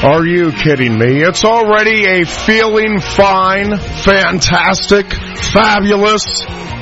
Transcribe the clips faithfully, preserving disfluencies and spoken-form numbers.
Are you kidding me? It's already a feeling fine, fantastic, fabulous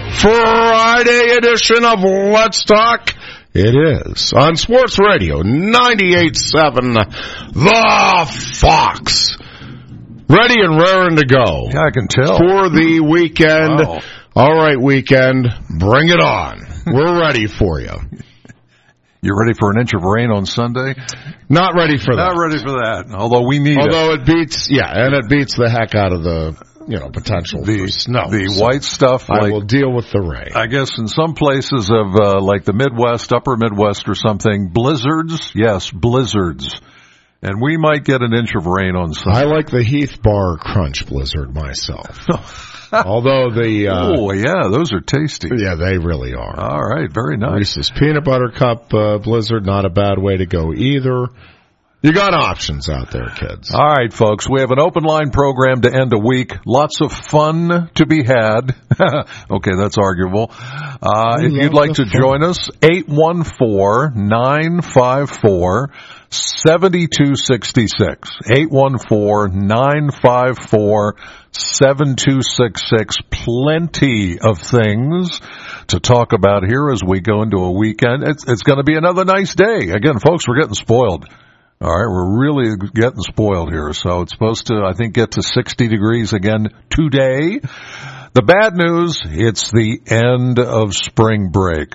Friday edition of Let's Talk. It is on Sports Radio ninety-eight point seven, The Fox. Ready and raring to go. Yeah, I can tell. For the weekend. Wow. All right, weekend, bring it on. We're ready for you. You ready for an inch of rain on Sunday? Not ready for that. Not ready for that, although we need Although it. it beats, yeah, and it beats the heck out of the, you know, potential the, for snow. The so white stuff. I like, will deal with the rain. I guess in some places of, uh, like the Midwest, upper Midwest or something, blizzards, yes, blizzards. And we might get an inch of rain on Sunday. I like the Heath Bar Crunch Blizzard myself. Although the... Uh, oh, yeah, those are tasty. Yeah, they really are. All right, very nice. Reese's Peanut Butter Cup uh, Blizzard, not a bad way to go either. You got options out there, kids. All right, folks, we have an open line program to end a week. Lots of fun to be had. Okay, that's arguable. Uh, if you'd like to fun. join us, eight one four, nine five four, seven two six six. eight one four, nine five four, seven two six six. Plenty of things to talk about here as we go into a weekend. It's, it's going to be another nice day. Again, folks, we're getting spoiled. All right, we're really getting spoiled here. So it's supposed to, I think, get to sixty degrees again today. The bad news, it's the end of spring break.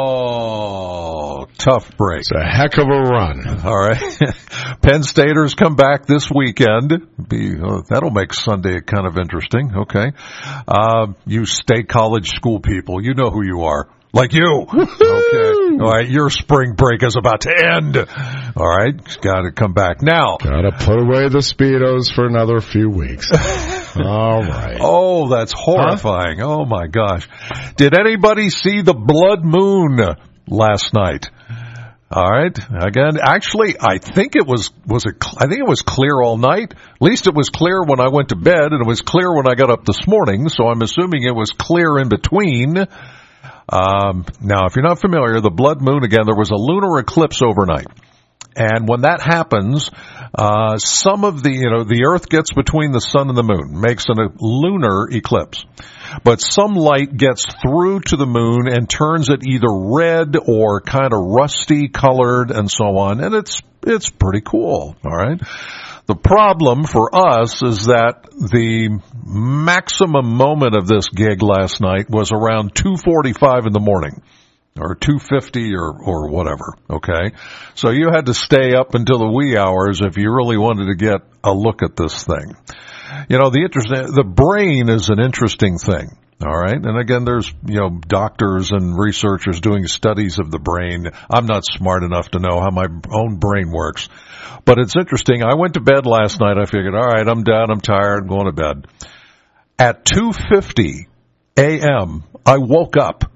Oh, tough break. It's a heck of a run. All right. Penn Staters come back this weekend. Be, uh, that'll make Sunday kind of interesting. Okay. Uh, you state college school people, you know who you are. Like you. Okay. All right. Your spring break is about to end. All right. Got to come back now. Got to put away the Speedos for another few weeks. All right. Oh, that's horrifying. Huh? Oh, my gosh. Did anybody see the blood moon last night? All right. Again, actually, I think it was, was it, I think it was clear all night. At least it was clear when I went to bed, and it was clear when I got up this morning, so I'm assuming it was clear in between. Um, now, if you're not familiar, the blood moon, again, there was a lunar eclipse overnight. And when that happens, uh, some of the, you know, the earth gets between the sun and the moon, makes an, a lunar eclipse. But some light gets through to the moon and turns it either red or kind of rusty colored and so on. And it's, it's pretty cool. All right. The problem for us is that the maximum moment of this gig last night was around two forty-five in the morning. Or two fifty or, or whatever, okay? So you had to stay up until the wee hours if you really wanted to get a look at this thing. You know, the interesting, the brain is an interesting thing, all right? And again, there's, you know, doctors and researchers doing studies of the brain. I'm not smart enough to know how my own brain works. But it's interesting. I went to bed last night. I figured, all right, I'm done. I'm tired. I'm going to bed. At two fifty a.m., I woke up.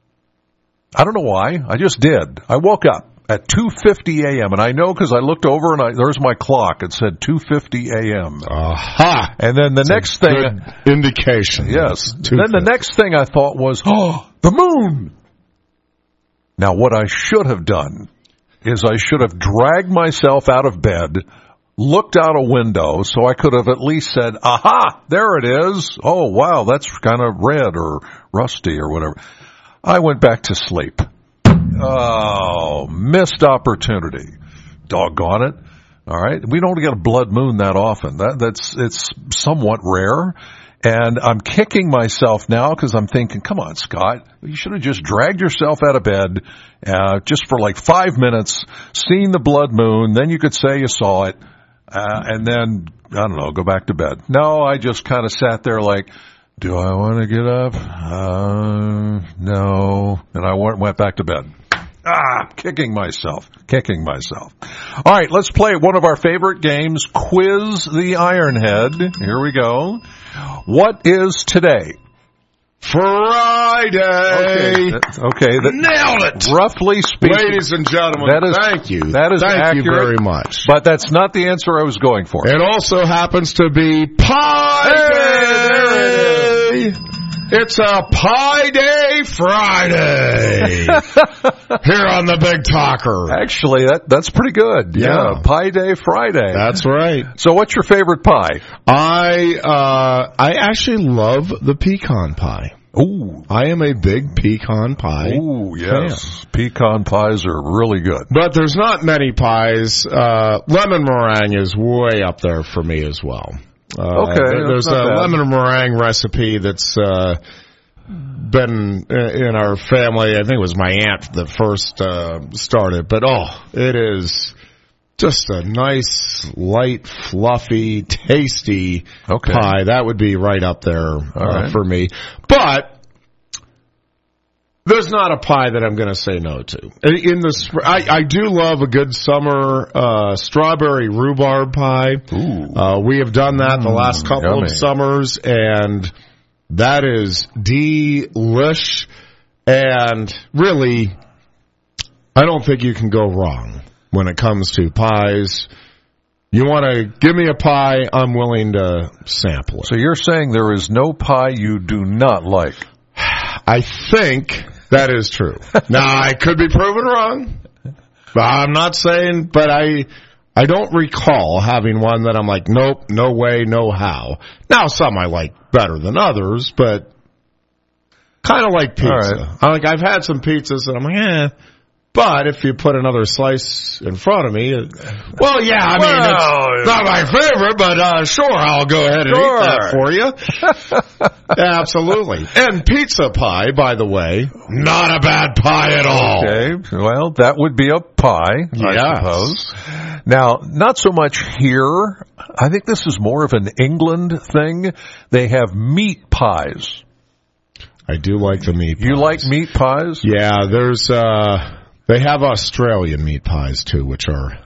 I don't know why. I just did. I woke up at two fifty a.m. and I know because I looked over and I, there's my clock. It said two fifty a.m. Aha! And then the That's next a thing, good indication. Yes. Then the next thing I thought was, oh, the moon. Now, what I should have done is I should have dragged myself out of bed, looked out a window, so I could have at least said, aha, there it is. Oh, wow, that's kind of red or rusty or whatever. I went back to sleep. Oh, missed opportunity. Doggone it. All right. We don't get a blood moon that often. That, that's, it's somewhat rare. And I'm kicking myself now because I'm thinking, come on, Scott, you should have just dragged yourself out of bed, uh, just for like five minutes, seen the blood moon, then you could say you saw it, uh, and then, I don't know, go back to bed. No, I just kind of sat there like, do I want to get up? Uh, no. And I went, went back to bed. Ah, kicking myself, kicking myself. All right, let's play one of our favorite games, Quiz the Ironhead. Here we go. What is today? Friday. Okay, that, okay that, nailed it. Roughly speaking, ladies and gentlemen, that is, thank you. That is thank accurate, you very much. But that's not the answer I was going for. It also happens to be Pi Day. It's a Pie Day Friday here on the Big Talker. Actually, that that's pretty good. Yeah. yeah, Pie Day Friday. That's right. So, what's your favorite pie? I uh, I actually love the pecan pie. Ooh. I am a big pecan pie. Ooh, yes. Fan. Pecan pies are really good. But there's not many pies. Uh, lemon meringue is way up there for me as well. Uh, okay. There's a bad. lemon meringue recipe that's uh, been in our family. I think it was my aunt that first uh, started. But, oh, it is just a nice, light, fluffy, tasty okay. pie. That would be right up there uh, right. for me. But there's not a pie that I'm going to say no to. In the, I, I do love a good summer uh, strawberry rhubarb pie. Ooh. Uh, we have done that mm, the last couple yummy. of summers, and that is delish. And really, I don't think you can go wrong when it comes to pies. You want to give me a pie, I'm willing to sample it. So you're saying there is no pie you do not like? I think that is true. Now, I could be proven wrong. I'm not saying, but I I don't recall having one that I'm like, nope, no way, no how. Now, some I like better than others, but kind of like pizza. Right. I like I've had some pizzas that I'm like, eh. But if you put another slice in front of me, it, well, yeah, I mean, well, it's not my favorite, but uh, sure, I'll go ahead and sure. eat that for you. Absolutely. And pizza pie, by the way, not a bad pie at all. Okay, well, that would be a pie, yes. I suppose. Now, not so much here. I think this is more of an England thing. They have meat pies. I do like the meat pies. You like meat pies? Yeah, there's... uh They have Australian meat pies, too, which are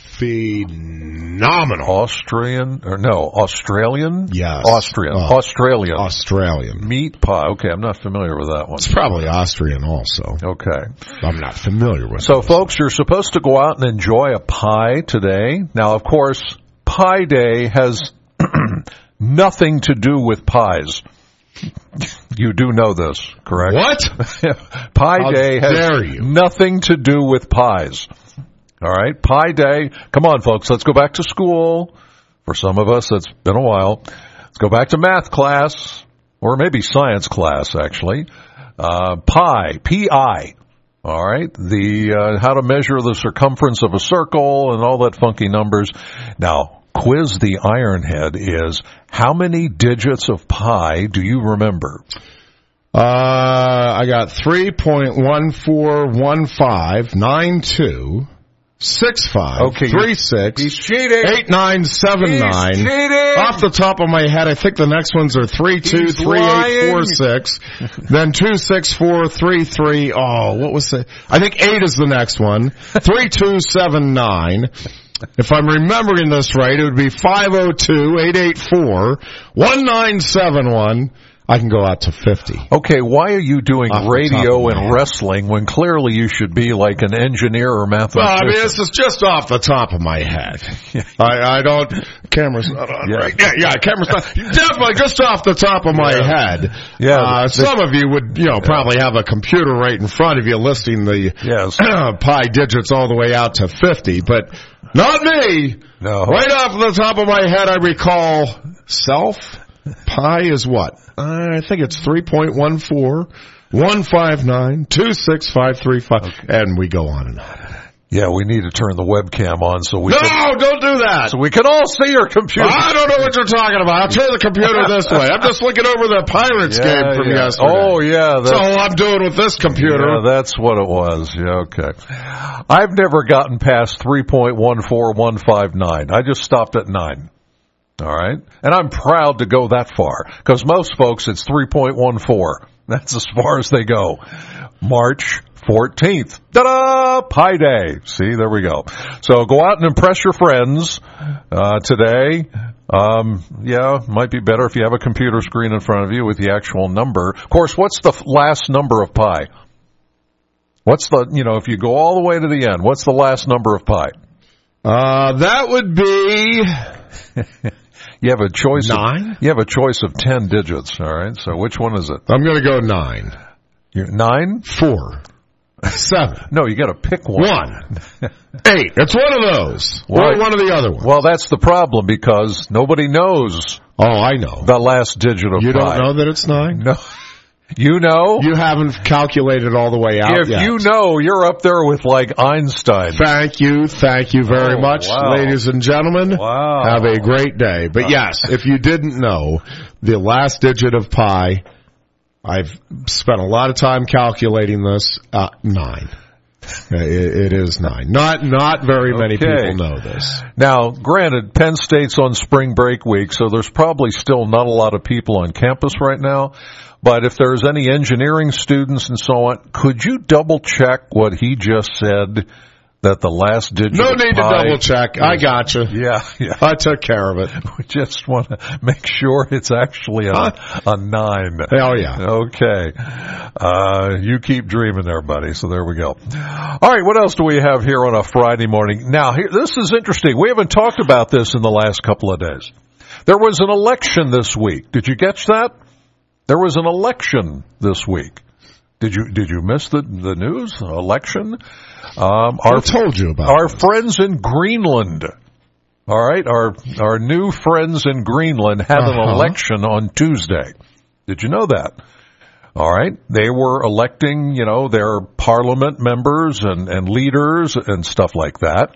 phenomenal. Austrian, or no, Australian? Yes. Austrian. Uh, Australian. Australian. Meat pie. Okay, I'm not familiar with that one. It's probably Austrian also. Okay. I'm not familiar with it. So, folks, you're supposed to go out and enjoy a pie today. Now, of course, Pie Day has nothing to do with pies. You do know this, correct? What? Pie How Day has dare you. nothing to do with pies. All right? Pie Day. Come on, folks. Let's go back to school. For some of us, it's been a while. Let's go back to math class, or maybe science class, actually. Uh, pi, P I. All right? The uh, how to measure the circumference of a circle and all that funky numbers. Now, Quiz the Ironhead is, how many digits of pi do you remember? Uh, I got three point one four one five nine two six five okay, three six he's cheating. eight nine seven nine. He's cheating. Off the top of my head, I think the next ones are three two three eight four six, then two six four three three. Oh, what was the? I think eight is the next one. three two seven nine. If I'm remembering this right, it would be five oh two eight eight four one nine seven one. I can go out to fifty. Okay, why are you doing Off radio and wrestling when clearly you should be like an engineer or mathematician? Well, I mean, this is just off the top of my head. I, I don't... Camera's not on, yeah. right? Yeah, yeah, camera's not... Definitely just off the top of my yeah. head. Yeah. Uh, the, some of you would, you know, yeah. probably have a computer right in front of you listing the yes. pi digits all the way out to fifty, but not me. No. Right off the top of my head, I recall self. Pi is what? I think it's three point one four one five nine two six five three five, okay. And we go on and on. Yeah, we need to turn the webcam on so we no, can... don't do that! So we can all see your computer. I don't know what you're talking about. I'll turn the computer this way. I'm just looking over the Pirates yeah, game from yeah. yesterday. Oh, yeah. That's all I'm doing with this computer. Yeah, that's what it was. Yeah, okay. I've never gotten past three point one four one five nine. I just stopped at nine. All right? And I'm proud to go that far, because most folks, it's three point one four. That's as far as they go. March fourteenth. Ta-da! Pi Day. See, there we go. So go out and impress your friends uh, today. Um, yeah, might be better if you have a computer screen in front of you with the actual number. Of course, what's the f- last number of pi? What's the, you know, if you go all the way to the end, what's the last number of pi? Uh, that would be... You have a choice Nine? Of, you have a choice of ten digits, all right? So which one is it? I'm going to go nine. You're nine? Four. Seven. No, you got to pick one. One. Eight. It's one of those. Well, or one of the other ones. Well, that's the problem because nobody knows Oh, I know. the last digit of You pi. don't know that it's nine? No. You know? You haven't calculated all the way out If yet. you know, you're up there with like Einstein. Thank you. Thank you very Oh, much, wow. ladies and gentlemen. Wow. Have a great day. But yes, if you didn't know, the last digit of pi, I've spent a lot of time calculating this, uh, nine. It, it is nine. Not not very many Okay. people know this. Now, granted, Penn State's on spring break week, so there's probably still not a lot of people on campus right now. But if there's any engineering students and so on, could you double check what he just said, that the last digit No of need to pi double check. I got you. Yeah, yeah. I took care of it. We just want to make sure it's actually a, a nine. Hell yeah. Okay. Uh, you keep dreaming there, buddy. So there we go. All right. What else do we have here on a Friday morning? Now, here, this is interesting. We haven't talked about this in the last couple of days. There was an election this week. Did you catch that? There was an election this week. Did you, did you miss the, the news? Election? Um, our, I told you about our this. friends in Greenland. All right, our our new friends in Greenland had an Uh-huh. election on Tuesday. Did you know that? All right, they were electing, you know, their parliament members and, and leaders and stuff like that.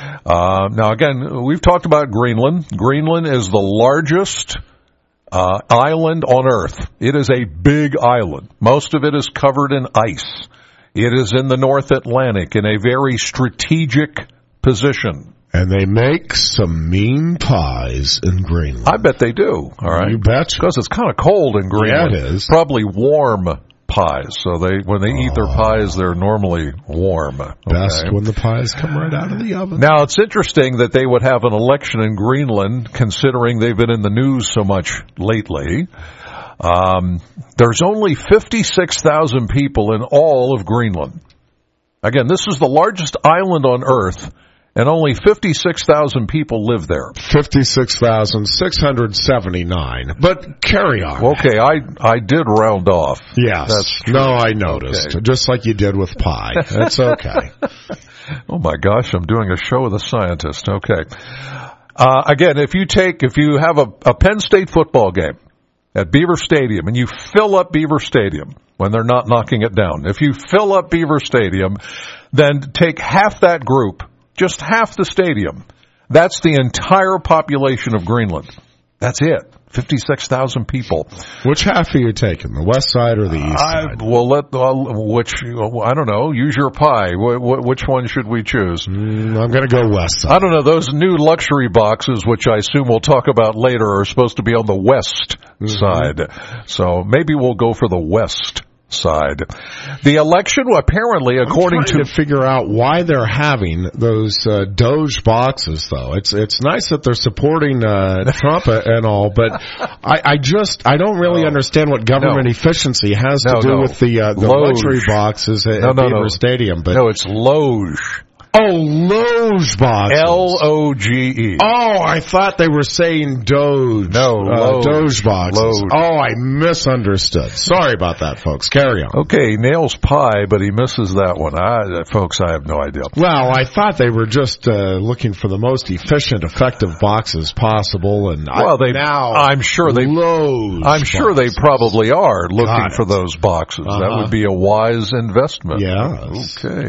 Uh, now, again, we've talked about Greenland. Greenland is the largest uh, island on Earth. It is a big island. Most of it is covered in ice. It is in the North Atlantic in a very strategic position. And they make some mean pies in Greenland. I bet they do. All right, You betcha. because it's kind of cold in Greenland. Yeah, it is. Probably warm pies. So they when they eat their pies, they're normally warm. Best Okay? when the pies come right out of the oven. Now, it's interesting that they would have an election in Greenland, considering they've been in the news so much lately. Um, there's only fifty-six thousand people in all of Greenland. Again, this is the largest island on Earth, and only fifty-six thousand people live there. fifty-six thousand six hundred seventy-nine. But carry on. Okay, I I did round off. Yes. That's true. No, I noticed. Okay. Just like you did with pie. That's okay. Oh my gosh, I'm doing a show with a scientist. Okay. Uh, again, if you take, if you have a, a Penn State football game at Beaver Stadium and you fill up Beaver Stadium when they're not knocking it down, if you fill up Beaver Stadium, then take half that group, just half the stadium. That's the entire population of Greenland. That's it. fifty-six thousand people. Which half are you taking, the west side or the east I, side? well, let, uh, which, I don't know, use your pie. Wh- wh- which one should we choose? Mm, I'm going to go west side. I don't know. Those new luxury boxes, which I assume we'll talk about later, are supposed to be on the west Mm-hmm. side. So maybe we'll go for the west side. The election, apparently, according I'm trying to... to figure out why they're having those uh, Doge boxes, though. It's it's nice that they're supporting uh, Trump and all, but I, I just I don't really No. understand what government No. efficiency has No, to do no. with the uh, the Loge. luxury boxes at, No, at no, Beaver no. Stadium. But No, it's Loge. oh, Loge boxes. L O G E. Oh, I thought they were saying Doge. No, uh, Loge. Doge boxes. Loge. Oh, I misunderstood. Sorry about that, folks. Carry on. Okay, nails pie, but he misses that one. I, folks, I have no idea. Well, I thought they were just uh, looking for the most efficient, effective boxes possible, and Well, I, they. now I'm sure they. Loge I'm sure they boxes. probably are looking Got for it. those boxes. That Uh-huh. would be a wise investment. Yes. Okay.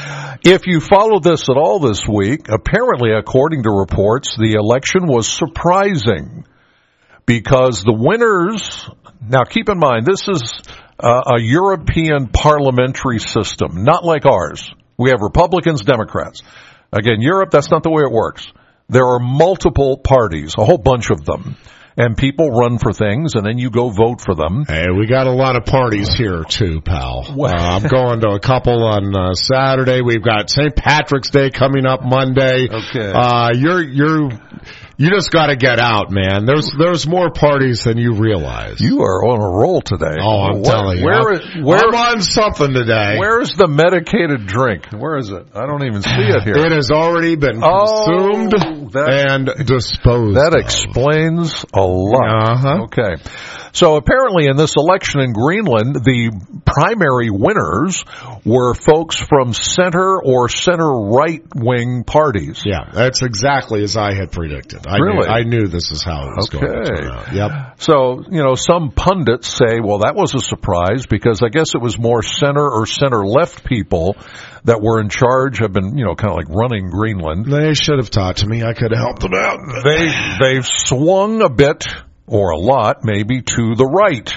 If you followed this at all this week, apparently, according to reports, the election was surprising because the winners. Now, keep in mind, this is uh, a European parliamentary system, not like ours. We have Republicans, Democrats. Again, Europe, that's not the way it works. There are multiple parties, a whole bunch of them. And people run for things, and then you go vote for them. Hey, we got a lot of parties here too, pal. Uh, I'm going to a couple on uh, Saturday. We've got Saint Patrick's Day coming up Monday. Okay. Uh, you're you're You just got to get out, man. There's there's more parties than you realize. You are on a roll today. Oh, I'm where, telling you. Where, I'm, where, I'm on something today. Where's the medicated drink? Where is it? I don't even see it here. It has already been consumed oh, that, and disposed That of. explains a lot. Uh-huh. Okay. So apparently in this election in Greenland, the primary winners were folks from center or center-right wing parties. Yeah, that's exactly as I had predicted. I Really? Knew, I knew this is how it was Okay. going to turn out. Yep. So, you know, some pundits say, well, that was a surprise because I guess it was more center or center-left people that were in charge, have been, you know, kind of like running Greenland. They should have talked to me. I could have helped them out. They, they've swung a bit, or a lot, maybe, to the right.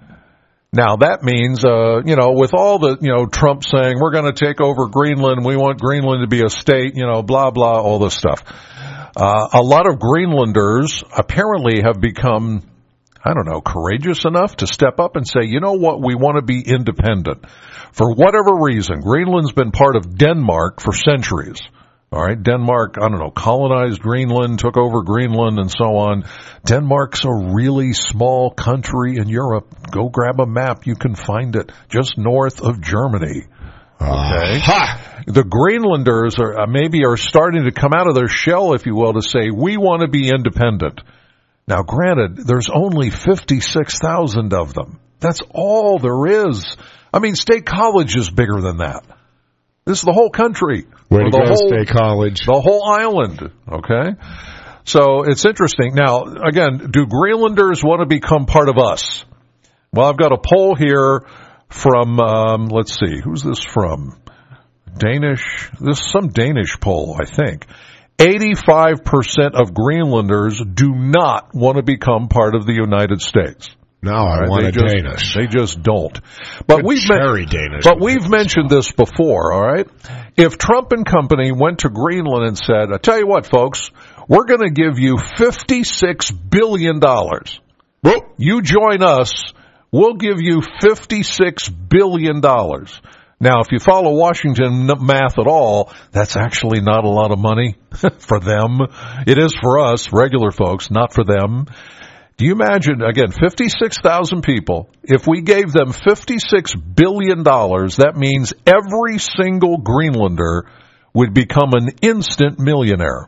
Now, that means, uh, you know, with all the, you know, Trump saying, we're going to take over Greenland, we want Greenland to be a state, you know, blah, blah, all this stuff. Uh, a lot of Greenlanders apparently have become, I don't know, courageous enough to step up and say, you know what, we want to be independent. For whatever reason, Greenland's been part of Denmark for centuries. All right, Denmark, I don't know, colonized Greenland, took over Greenland, and so on. Denmark's a really small country in Europe. Go grab a map. You can find it just north of Germany. Okay. Uh, The Greenlanders are uh, maybe are starting to come out of their shell, if you will, to say, we want to be independent. Now, granted, there's only fifty-six thousand of them. That's all there is. I mean, State College is bigger than that. This is the whole country. Way to the go, whole, State College. The whole island, okay? So it's interesting. Now, again, do Greenlanders want to become part of us? Well, I've got a poll here from, um, let's see, who's this from? Danish, this is some Danish poll, I think. eighty-five percent of Greenlanders do not want to become part of the United States. No, I Right, want they a just, Danish. They just don't. But Good we've cherry men- Danish. But we've mentioned this before, all right? If Trump and company went to Greenland and said, I tell you what, folks, we're going to give you fifty-six billion dollars. Whoop. You join us, we'll give you fifty-six billion dollars. Now, if you follow Washington math at all, that's actually not a lot of money for them. It is for us, regular folks, not for them. Do you imagine, again, fifty-six thousand people, if we gave them fifty-six billion dollars, that means every single Greenlander would become an instant millionaire.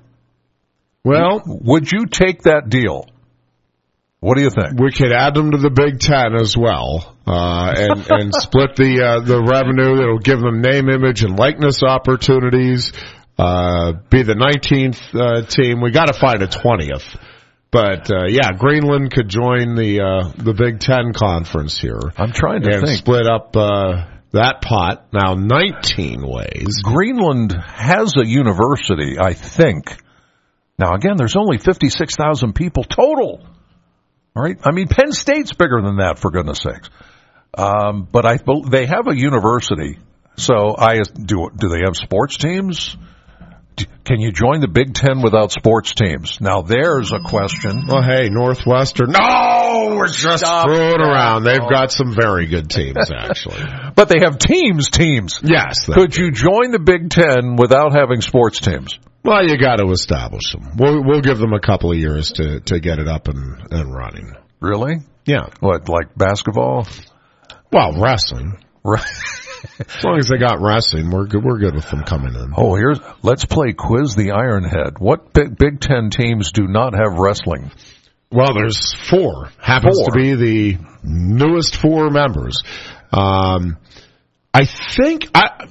Well, would you take that deal? What do you think? We could add them to the Big Ten as well, uh, and, and split the uh, the revenue. It'll give them name, image, and likeness opportunities. Uh, be the nineteenth uh, team. We got to find a twentieth. But uh, yeah, Greenland could join the uh, the Big Ten conference here. I'm trying to and think. split up uh, that pot now nineteen ways. Greenland has a university, I think. Now again, there's only fifty-six thousand people total. All right, I mean Penn State's bigger than that, for goodness sakes. Um, but I they have a university. So I do. Do they have sports teams? Can you join the Big Ten without sports teams? Now, there's a question. Well, hey, Northwestern. No, we're just Stop throwing that. around. They've got some very good teams, actually. But they have teams, teams. Yes. Could do. you join the Big Ten without having sports teams? Well, you got to establish them. We'll, we'll give them a couple of years to, to get it up and, and running. Really? Yeah. What, like basketball? Well, wrestling. Right. As long as they got wrestling, we're good. We're good with them coming in. Oh, here's let's play Quiz the Ironhead. What Big, Big Ten teams do not have wrestling? Well, there's four. Happens Four. to be the newest four members. Um, I think I.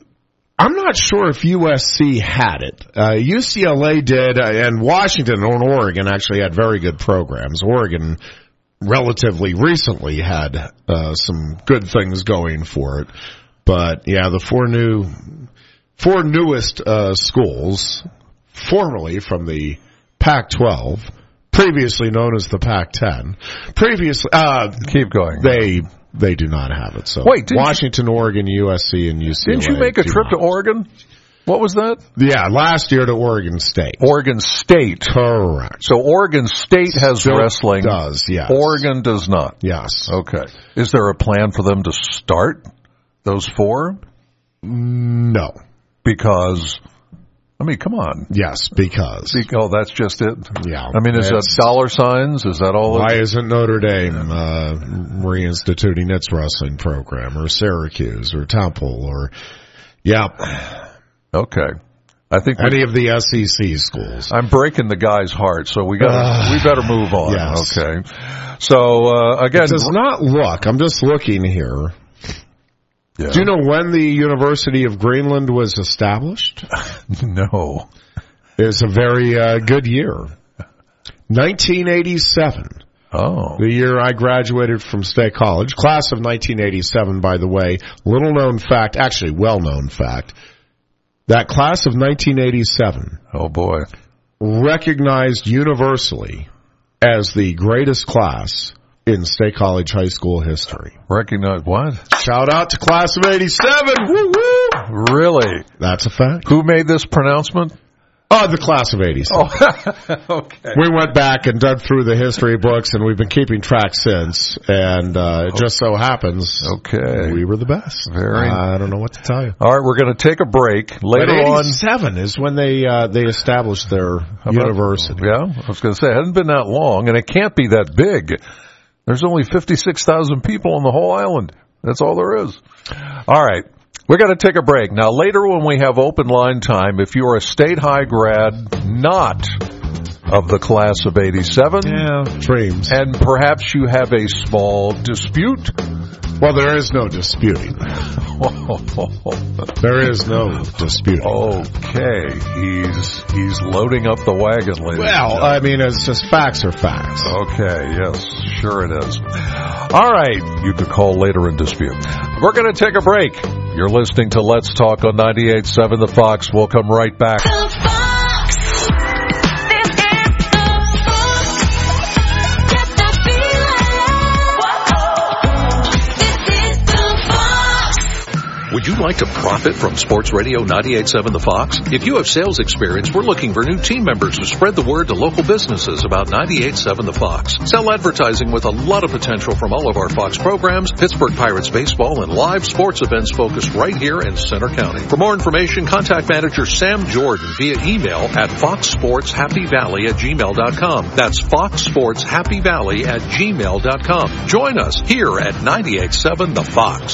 I'm not sure if U S C had it. Uh, U C L A did, uh, and Washington and Oregon actually had very good programs. Oregon relatively recently had uh, some good things going for it. But, yeah, the four new, four newest uh, schools, formerly from the Pac twelve, previously known as the Pac ten, previously, uh, Keep going. they... They do not have it. So Wait, Washington, you, Oregon, U S C, and U C L A. Didn't you make a trip not. to Oregon? What was that? Yeah, last year to Oregon State. Oregon State. Correct. So Oregon State has Still wrestling. does, yes. Oregon does not. Yes. Okay. Is there a plan for them to start those four? No. Because I mean, come on. Yes, because. Oh, that's just it? Yeah. I mean, is that dollar signs? Is that all? Why isn't Notre Dame uh, reinstituting its wrestling program, or Syracuse, or Temple, or, yeah. Okay. I think any of the S E C schools. I'm breaking the guy's heart, so we got uh, we better move on. Yes. Okay. So uh, again, it does not look. I'm just looking here. Yeah. Do you know when the University of Greenland was established? No. It was a very uh, good year. nineteen eighty-seven. Oh. The year I graduated from State College. Class of nineteen eighty-seven, by the way. Little known fact, actually well known fact. That class of nineteen eighty-seven. Oh boy. Recognized universally as the greatest class in State College high school history. Recognize what? Shout out to class of eighty-seven. Woo woo. Really? That's a fact. Who made this pronouncement? Oh, the class of eighty-seven. Oh, okay. We went back and dug through the history books, and we've been keeping track since. And uh, it just so happens, okay, we were the best. Very. Uh, I don't know what to tell you. All right, we're going to take a break. Later but on, eighty-seven is when they uh, they established their about, university. Yeah, I was going to say it hasn't been that long, and it can't be that big. There's only fifty-six thousand people on the whole island. That's all there is. All right. We're going to take a break. Now, later when we have open line time, if you're a State High grad not of the class of eighty-seven, yeah, dreams, and perhaps you have a small dispute. Well, there is no disputing. There is no disputing. Okay, he's he's loading up the wagon, ladies. Well, I mean, it's just facts are facts. Okay, yes, sure it is. All right, you could call later and dispute. We're going to take a break. You're listening to Let's Talk on ninety-eight point seven The Fox. We'll come right back. The Fox. This is The Fox. Get the feeling. Whoa. This is The Fox. Would you like to profit from Sports Radio ninety-eight point seven The Fox? If you have sales experience, we're looking for new team members to spread the word to local businesses about ninety-eight point seven The Fox. Sell advertising with a lot of potential from all of our Fox programs, Pittsburgh Pirates baseball, and live sports events focused right here in Center County. For more information, contact manager Sam Jordan via email at fox sports happy valley at gmail dot com. That's fox sports happy valley at gmail dot com. Join us here at ninety-eight point seven The Fox.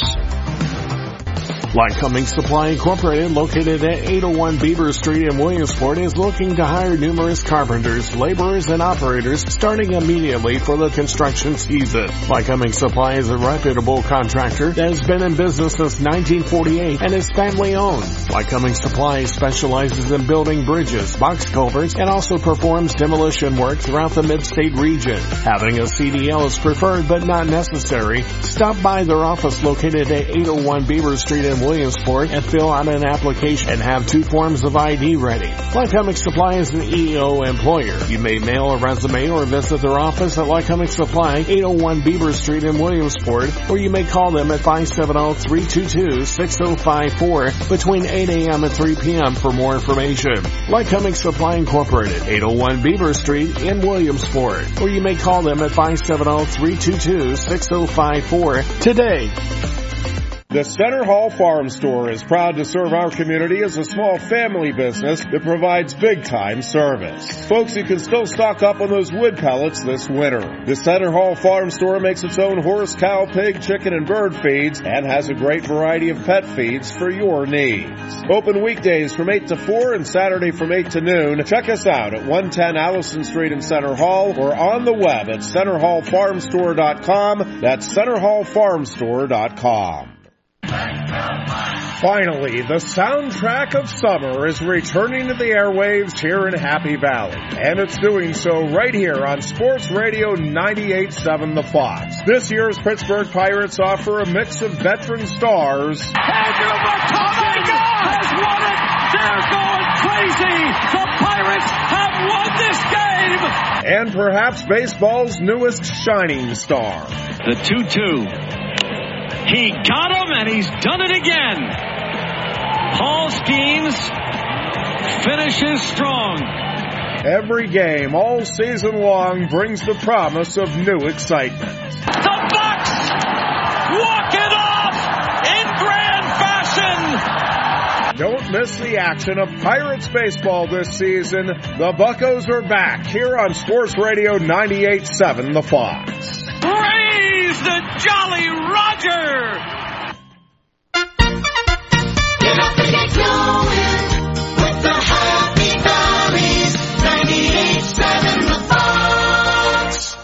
Lycoming Supply Incorporated, located at eight oh one Beaver Street in Williamsport, is looking to hire numerous carpenters, laborers, and operators starting immediately for the construction season. Lycoming Supply is a reputable contractor that has been in business since nineteen forty-eight and is family-owned. Lycoming Supply specializes in building bridges, box culverts, and also performs demolition work throughout the mid-state region. Having a C D L is preferred but not necessary. Stop by their office located at eight oh one Beaver Street in Williamsport and fill out an application and have two forms of I D ready. Lycoming Supply is an E O employer. You may mail a resume or visit their office at Lycoming Supply, eight oh one Beaver Street in Williamsport, or you may call them at five seven zero, three two two, six zero five four between eight a.m. and three p.m. for more information. Lycoming Supply Incorporated, eight oh one Beaver Street in Williamsport, or you may call them at five seven zero, three two two, six zero five four today. The Center Hall Farm Store is proud to serve our community as a small family business that provides big-time service. Folks, you can still stock up on those wood pellets this winter. The Center Hall Farm Store makes its own horse, cow, pig, chicken, and bird feeds and has a great variety of pet feeds for your needs. Open weekdays from eight to four and Saturday from eight to noon. Check us out at one ten Allison Street in Center Hall or on the web at center hall farm store dot com. That's center hall farm store dot com. Finally, the soundtrack of summer is returning to the airwaves here in Happy Valley. And it's doing so right here on Sports Radio ninety-eight point seven The Fox. This year's Pittsburgh Pirates offer a mix of veteran stars. Andrew McCutcheon has won it! They're going crazy! The Pirates have won this game! And perhaps baseball's newest shining star. The two two. He got him, and he's done it again. Paul Skeens finishes strong. Every game all season long brings the promise of new excitement. The Bucks walk it off in grand fashion. Don't miss the action of Pirates baseball this season. The Buccos are back here on Sports Radio ninety-eight point seven The Fox. Raise the Jolly Roger! Get up and get going with the Happy Valleys, ninety-eight point seven The Fox.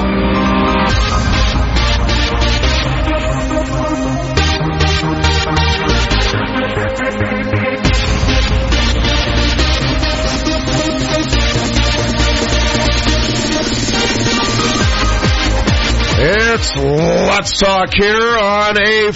It's Let's Talk here on a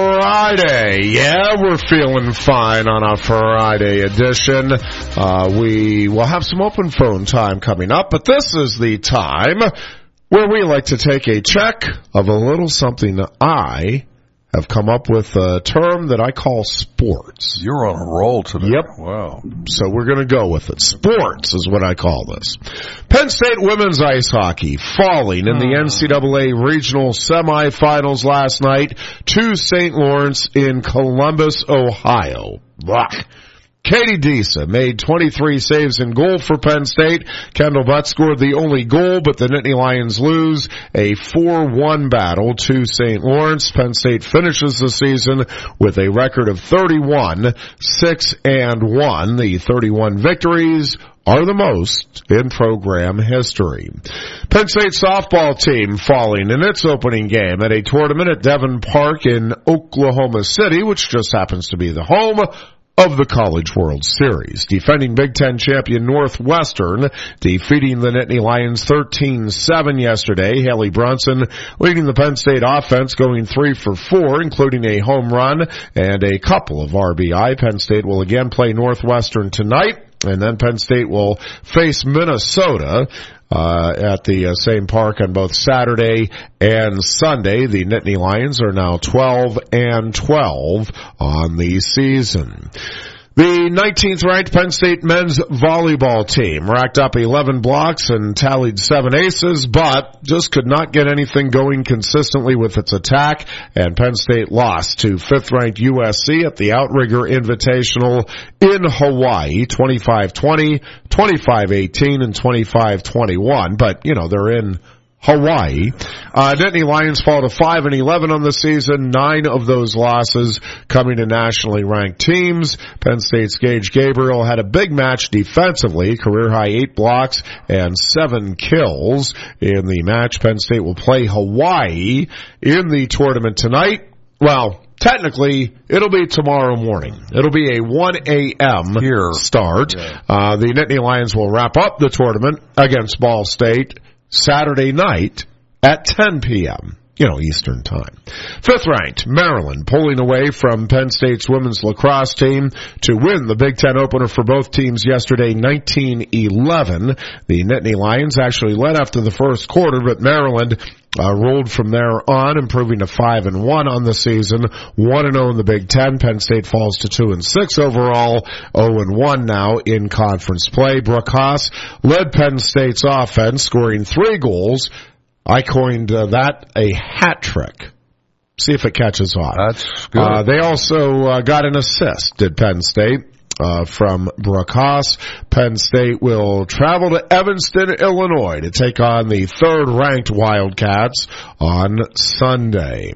Friday. Yeah, we're feeling fine on a Friday edition. Uh, we will have some open phone time coming up, but this is the time where we like to take a check of a little something that I have come up with a term that I call sports. You're on a roll today. Yep. Wow. So we're going to go with it. Sports is what I call this. Penn State women's ice hockey falling in the N C double A regional semifinals last night to Saint Lawrence in Columbus, Ohio. Blah. Katie Disa made twenty-three saves in goal for Penn State. Kendall Butt scored the only goal, but the Nittany Lions lose a four one battle to Saint Lawrence. Penn State finishes the season with a record of thirty-one, six, and one. The thirty-one victories are the most in program history. Penn State softball team falling in its opening game at a tournament at Devon Park in Oklahoma City, which just happens to be the home of the College World Series. Defending Big Ten champion Northwestern, defeating the Nittany Lions thirteen seven yesterday. Haley Brunson leading the Penn State offense, going three for four, including a home run and a couple of R B I. Penn State will again play Northwestern tonight, and then Penn State will face Minnesota Uh, at the uh, same park on both Saturday and Sunday. The Nittany Lions are now twelve and twelve on the season. The nineteenth ranked Penn State men's volleyball team racked up eleven blocks and tallied seven aces, but just could not get anything going consistently with its attack, and Penn State lost to fifth ranked U S C at the Outrigger Invitational in Hawaii, twenty-five twenty, twenty-five eighteen, and twenty-five twenty-one, but, you know, they're in Hawaii. Uh, Nittany Lions fall to five and eleven on the season, nine of those losses coming to nationally ranked teams. Penn State's Gage Gabriel had a big match defensively, career high eight blocks and seven kills in the match. Penn State will play Hawaii in the tournament tonight. Well, technically, it'll be tomorrow morning. It'll be a one a.m. Here. start. Yeah. Uh, the Nittany Lions will wrap up the tournament against Ball State Saturday night at ten p.m., you know, Eastern Time. Fifth ranked Maryland pulling away from Penn State's women's lacrosse team to win the Big Ten opener for both teams yesterday, nineteen eleven. The Nittany Lions actually led after the first quarter, but Maryland Uh, rolled from there on, improving to five and one on the season, one and oh in the Big Ten. Penn State falls to two and six overall, oh and one now in conference play. Brooke Haas led Penn State's offense, scoring three goals. I coined uh, that a hat trick. See if it catches on. That's good. Uh, they also uh, got an assist, did Penn State. Uh, from Brooke Haas. Penn State will travel to Evanston, Illinois to take on the third-ranked Wildcats on Sunday.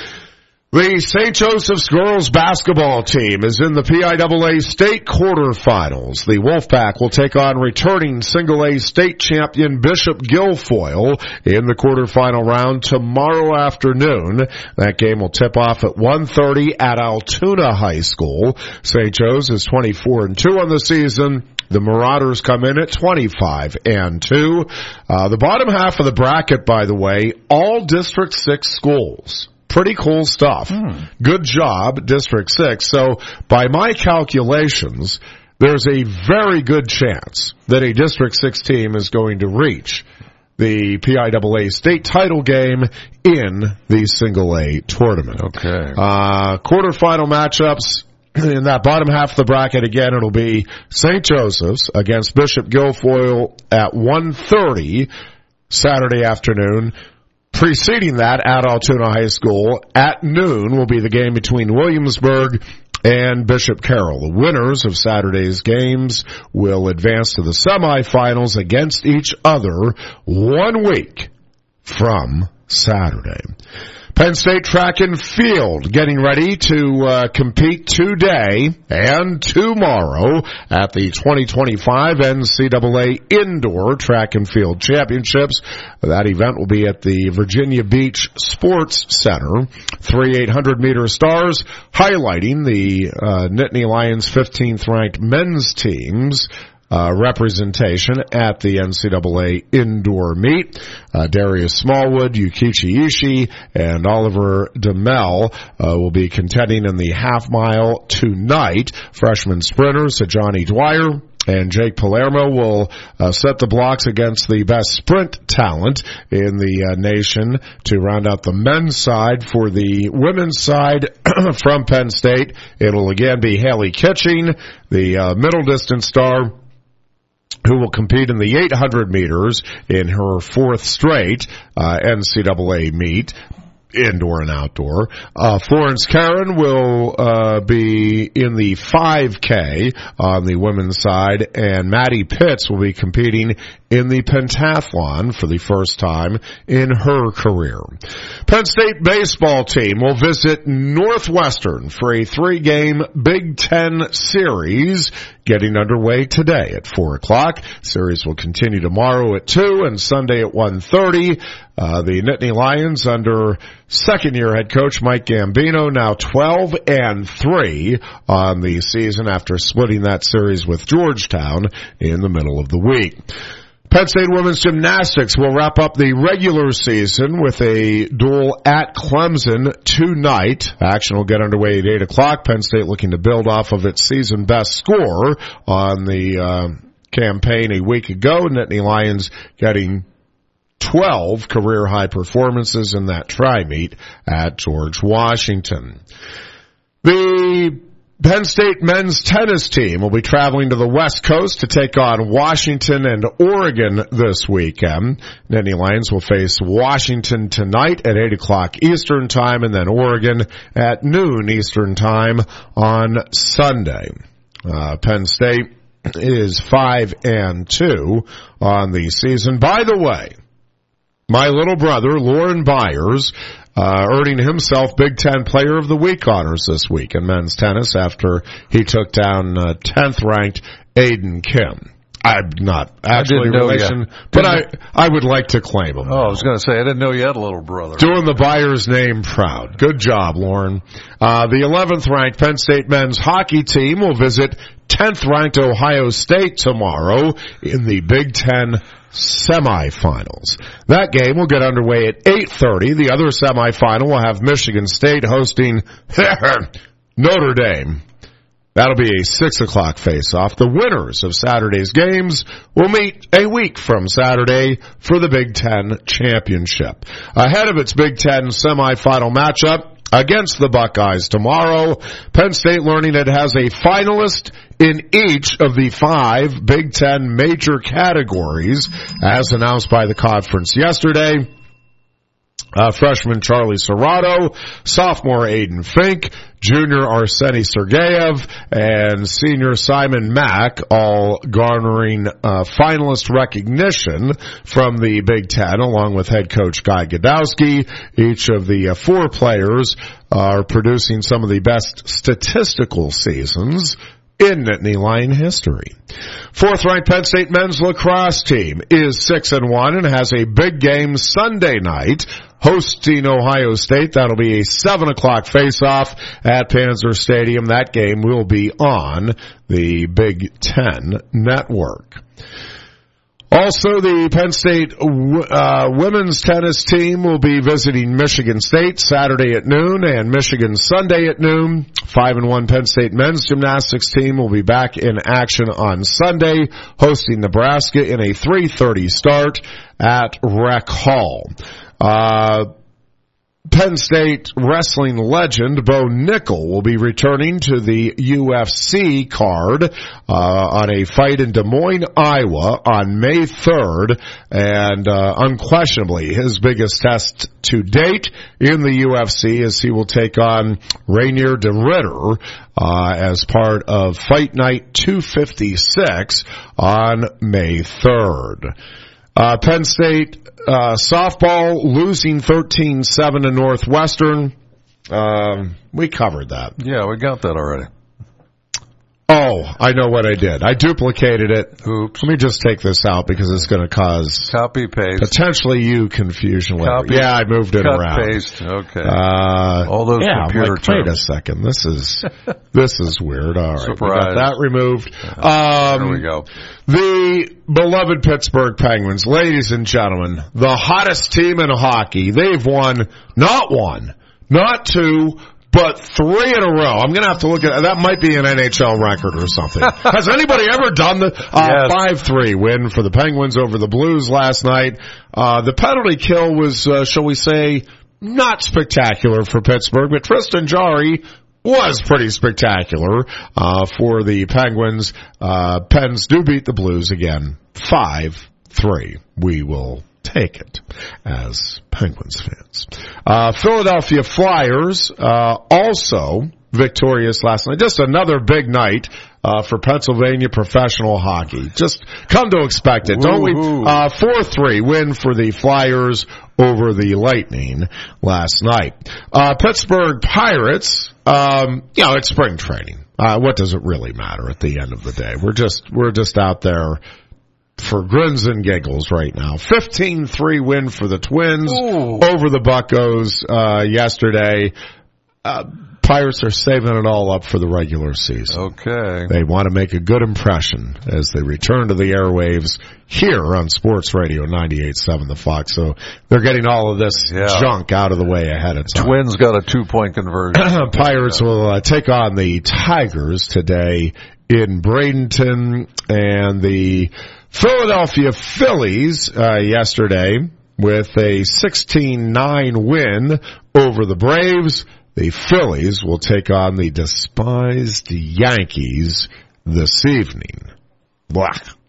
The Saint Joseph's girls basketball team is in the P I A A state quarterfinals. The Wolfpack will take on returning single-A state champion Bishop Guilfoyle in the quarterfinal round tomorrow afternoon. That game will tip off at one thirty at Altoona High School. Saint Joe's is twenty-four and two on the season. The Marauders come in at twenty-five and two. Uh, the bottom half of the bracket, by the way, all District six schools. Pretty cool stuff. Hmm. Good job, District six. So by my calculations, there's a very good chance that a District six team is going to reach the P I A A state title game in the single A tournament. Okay. Uh, quarterfinal matchups in that bottom half of the bracket, again, it'll be Saint Joseph's against Bishop Guilfoyle at one thirty Saturday afternoon. Preceding that, at Altoona High School, at noon, will be the game between Williamsburg and Bishop Carroll. The winners of Saturday's games will advance to the semifinals against each other one week from Saturday. Penn State Track and Field getting ready to uh, compete today and tomorrow at the twenty twenty-five N C double A Indoor Track and Field Championships. That event will be at the Virginia Beach Sports Center. Three eight hundred meter stars highlighting the uh, Nittany Lions fifteenth ranked men's teams. Uh, representation at the N C double A indoor meet. Uh, Darius Smallwood, Yukichi Ishii, and Oliver DeMel uh, will be contending in the half mile tonight. Freshman sprinters Johnny Dwyer and Jake Palermo will uh, set the blocks against the best sprint talent in the uh, nation to round out the men's side. For the women's side from Penn State, it'll again be Haley Kitching, the uh, middle distance star, who will compete in the eight hundred meters in her fourth straight uh, N C double A meet, indoor and outdoor. Uh, Florence Karen will uh, be in the five K on the women's side, and Maddie Pitts will be competing in the pentathlon for the first time in her career. Penn State baseball team will visit Northwestern for a three-game Big Ten series getting underway today at four o'clock. Series will continue tomorrow at two and Sunday at one thirty. Uh, the Nittany Lions under second-year head coach Mike Gambino, now twelve and three on the season after splitting that series with Georgetown in the middle of the week. Penn State women's gymnastics will wrap up the regular season with a duel at Clemson tonight. Action will get underway at eight o'clock. Penn State looking to build off of its season best score on the uh, campaign a week ago. Nittany Lions getting twelve career-high performances in that tri-meet at George Washington. The Penn State men's tennis team will be traveling to the West Coast to take on Washington and Oregon this weekend. Nittany Lions will face Washington tonight at eight o'clock Eastern Time, and then Oregon at noon Eastern Time on Sunday. Uh, Penn State is five and two on the season. By the way, my little brother, Lauren Byers, Uh, earning himself Big Ten Player of the Week honors this week in men's tennis after he took down uh, tenth-ranked Aiden Kim. I'm not actually know relation, you. but I, I would like to claim him. Oh, I was going to say, I didn't know you had a little brother. Doing the Byers name proud. Good job, Lauren. Uh, the eleventh-ranked Penn State men's hockey team will visit tenth-ranked Ohio State tomorrow in the Big Ten semifinals. That game will get underway at eight thirty. The other semifinal will have Michigan State hosting Notre Dame. That'll be a six o'clock face-off. The winners of Saturday's games will meet a week from Saturday for the Big Ten championship. Ahead of its Big Ten semifinal matchup against the Buckeyes tomorrow, Penn State learning it has a finalist in each of the five Big Ten major categories, as announced by the conference yesterday. Uh, freshman Charlie Serrato, sophomore Aiden Fink, junior Arseny Sergeyev, and senior Simon Mack, all garnering uh, finalist recognition from the Big Ten, along with head coach Guy Godowski. Each of the uh, four players are producing some of the best statistical seasons in Nittany Lion history. Fourth-ranked Penn State men's lacrosse team is six and one and has a big game Sunday night hosting Ohio State. That'll be a seven o'clock face-off at Panzer Stadium. That game will be on the Big Ten Network. Also, the Penn State uh, women's tennis team will be visiting Michigan State Saturday at noon and Michigan Sunday at noon. Five and one Penn State men's gymnastics team will be back in action on Sunday, hosting Nebraska in a three thirty start at Rec Hall. Uh, Penn State wrestling legend Bo Nickel will be returning to the U F C card uh, on a fight in Des Moines, Iowa on May third, and uh, unquestionably his biggest test to date in the U F C as he will take on Rainier de Ritter uh, as part of Fight Night two fifty-six on May third. Uh, Penn State uh, softball losing thirteen seven to Northwestern. Um, we covered that. Yeah, we got that already. Oh, I know what I did. I duplicated it. Oops. Let me just take this out because it's going to cause Copy, paste. potentially you confusion later. Copy, yeah, I moved it cut, around. paste. Okay. Uh, All those yeah, computer I'm like, terms. wait a second. This is this is weird. All right, Surprise. we got that removed. Um, there we go. The beloved Pittsburgh Penguins, ladies and gentlemen, the hottest team in hockey. They've won not one, not two, but three in a row. I'm going to have to look at that. Might be an N H L record or something. Has anybody ever done the uh, Yes. five three win for the Penguins over the Blues last night? Uh, the penalty kill was, uh, shall we say, not spectacular for Pittsburgh, but Tristan Jarry was pretty spectacular uh, for the Penguins. Uh, Pens do beat the Blues again, five three. We will take it as Penguins fans. Uh, Philadelphia Flyers, uh, also victorious last night. Just another big night, uh, for Pennsylvania professional hockey. Just come to expect it, don't we? Woo-hoo. Uh, four three win for the Flyers over the Lightning last night. Uh, Pittsburgh Pirates, um, you know, it's spring training. Uh, what does it really matter at the end of the day? We're just, we're just out there for grins and giggles right now. fifteen three win for the Twins Ooh. over the Buccos uh, yesterday. Uh, Pirates are saving it all up for the regular season. Okay. They want to make a good impression as they return to the airwaves here on Sports Radio ninety-eight point seven The Fox. So they're getting all of this Yeah. junk out of the way ahead of time. Twins got a two-point conversion. Pirates will uh, take on the Tigers today in Bradenton, and the Philadelphia Phillies uh, yesterday with a sixteen nine win over the Braves. The Phillies will take on the despised Yankees this evening. Blah.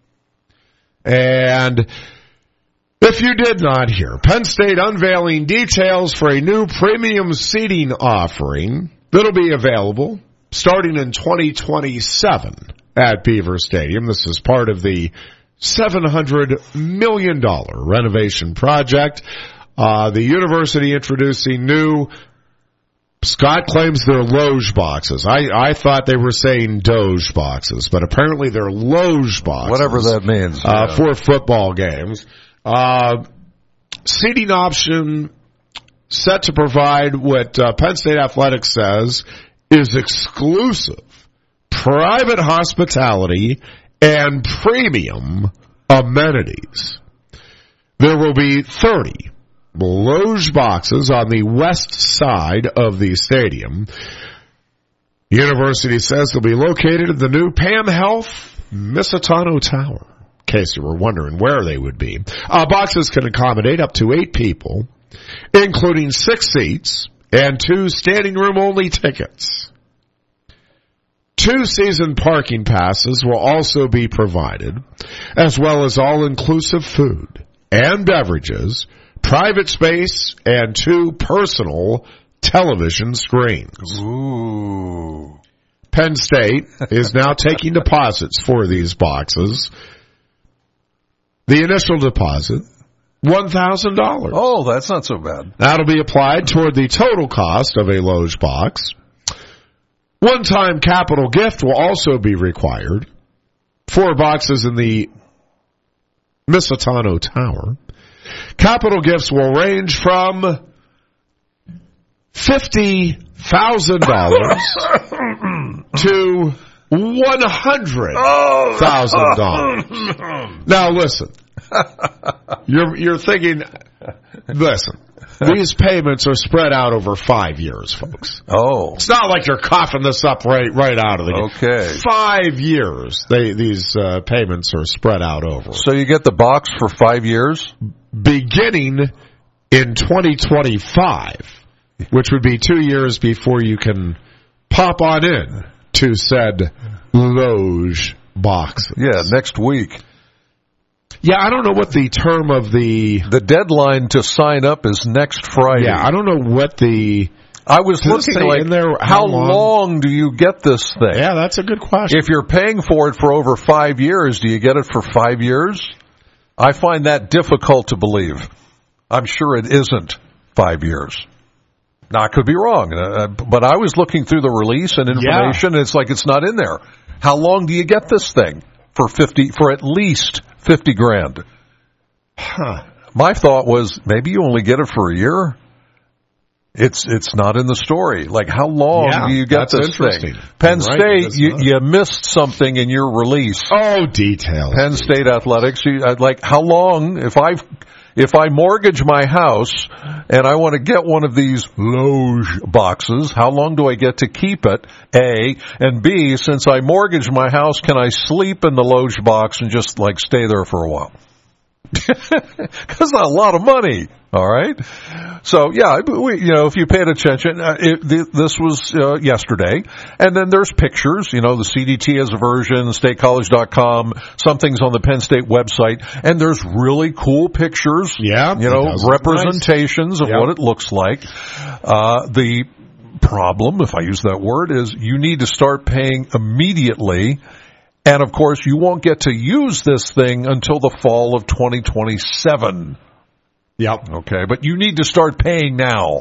And if you did not hear, Penn State unveiling details for a new premium seating offering that'll be available starting in twenty twenty-seven at Beaver Stadium. This is part of the seven hundred million dollars renovation project. Uh, the university introducing new, Scott claims they're Loge boxes. I, I thought they were saying Doge boxes, but apparently they're Loge boxes. Whatever that means. Uh, yeah. for football games. Uh, seating option set to provide what uh, Penn State Athletics says is exclusive private hospitality and premium amenities. There will be thirty Loge boxes on the west side of the stadium. The university says they'll be located at the new Pam Health Misitano Tower, in case you were wondering where they would be. Uh, boxes can accommodate up to eight people, including six seats and two standing room only tickets. Two season parking passes will also be provided, as well as all-inclusive food and beverages, private space, and two personal television screens. Ooh. Penn State is now taking deposits for these boxes. The initial deposit, one thousand dollars. Oh, that's not so bad. That'll be applied toward the total cost of a Loge box. One-time capital gift will also be required. Four boxes in the Misitano Tower. Capital gifts will range from fifty thousand dollars to one hundred thousand dollars. Now listen, you're you're thinking, listen, these payments are spread out over five years, folks. Oh. It's not like you're coughing this up right right out of the gate. Okay. Five years, they these uh, payments are spread out over. So you get the box for five years? Beginning in twenty twenty-five. which would be two years before you can pop on in to said loge box. Yeah, next week. Yeah, I don't know what the term of the... The deadline to sign up is next Friday. Yeah, I don't know what the... I was Does it looking say like, in there how, how long? long? do you get this thing? Yeah, that's a good question. If you're paying for it for over five years, do you get it for five years? I find that difficult to believe. I'm sure it isn't five years. Now, I could be wrong, uh, but I was looking through the release and information, Yeah. and it's like it's not in there. How long do you get this thing? For fifty, for at least fifty grand. Huh. My thought was maybe you only get it for a year. It's it's not in the story. Like, how long Yeah, do you get that's this interesting. thing? Penn You're right, State, it's you, not. you missed something in your release. Oh, details. Penn State athletics. You, I'd like, how long? If I if I mortgage my house and I want to get one of these loge boxes, how long do I get to keep it? A and B. Since I mortgaged my house, can I sleep in the loge box and just like stay there for a while? Because a lot of money. All right. So yeah, we, you know, if you paid attention, uh, it, th- this was uh, yesterday, and then there's pictures. You know, the C D T has a version, state college dot com, something's on the Penn State website, and there's really cool pictures. Yeah, you know, it does look representations nice. of Yep. what it looks like. Uh, the problem, if I use that word, is you need to start paying immediately. And of course, you won't get to use this thing until the fall of twenty twenty-seven. Yep. Okay, but you need to start paying now.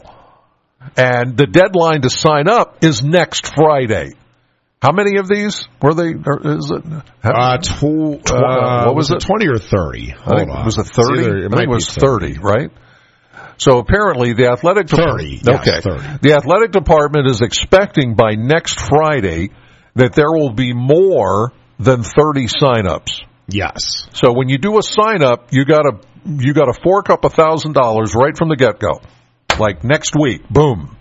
And the deadline to sign up is next Friday. How many of these were they? Or is it? Uh, tw- Tw- uh, what was it? twenty or thirty? Hold I think, on. was it It's thirty? either- I might think it be was thirty, right? So apparently the athletic thirty. department, Yes, okay, thirty. the athletic department is expecting by next Friday that there will be more than thirty signups. Yes. So when you do a sign up, you got to you got to fork up a thousand dollars right from the get go, like next week, boom.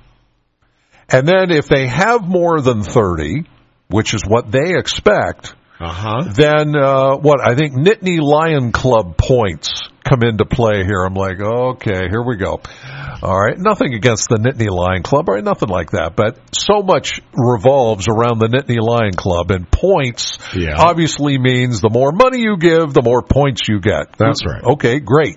And then if they have more than thirty, which is what they expect, Uh-huh. then uh, what I think Nittany Lion Club points come into play here. I'm like, okay, here we go. All right, nothing against the Nittany Lion Club, right? Nothing like that. But so much revolves around the Nittany Lion Club, and points Yeah. obviously means the more money you give, the more points you get. That's right. Okay, great.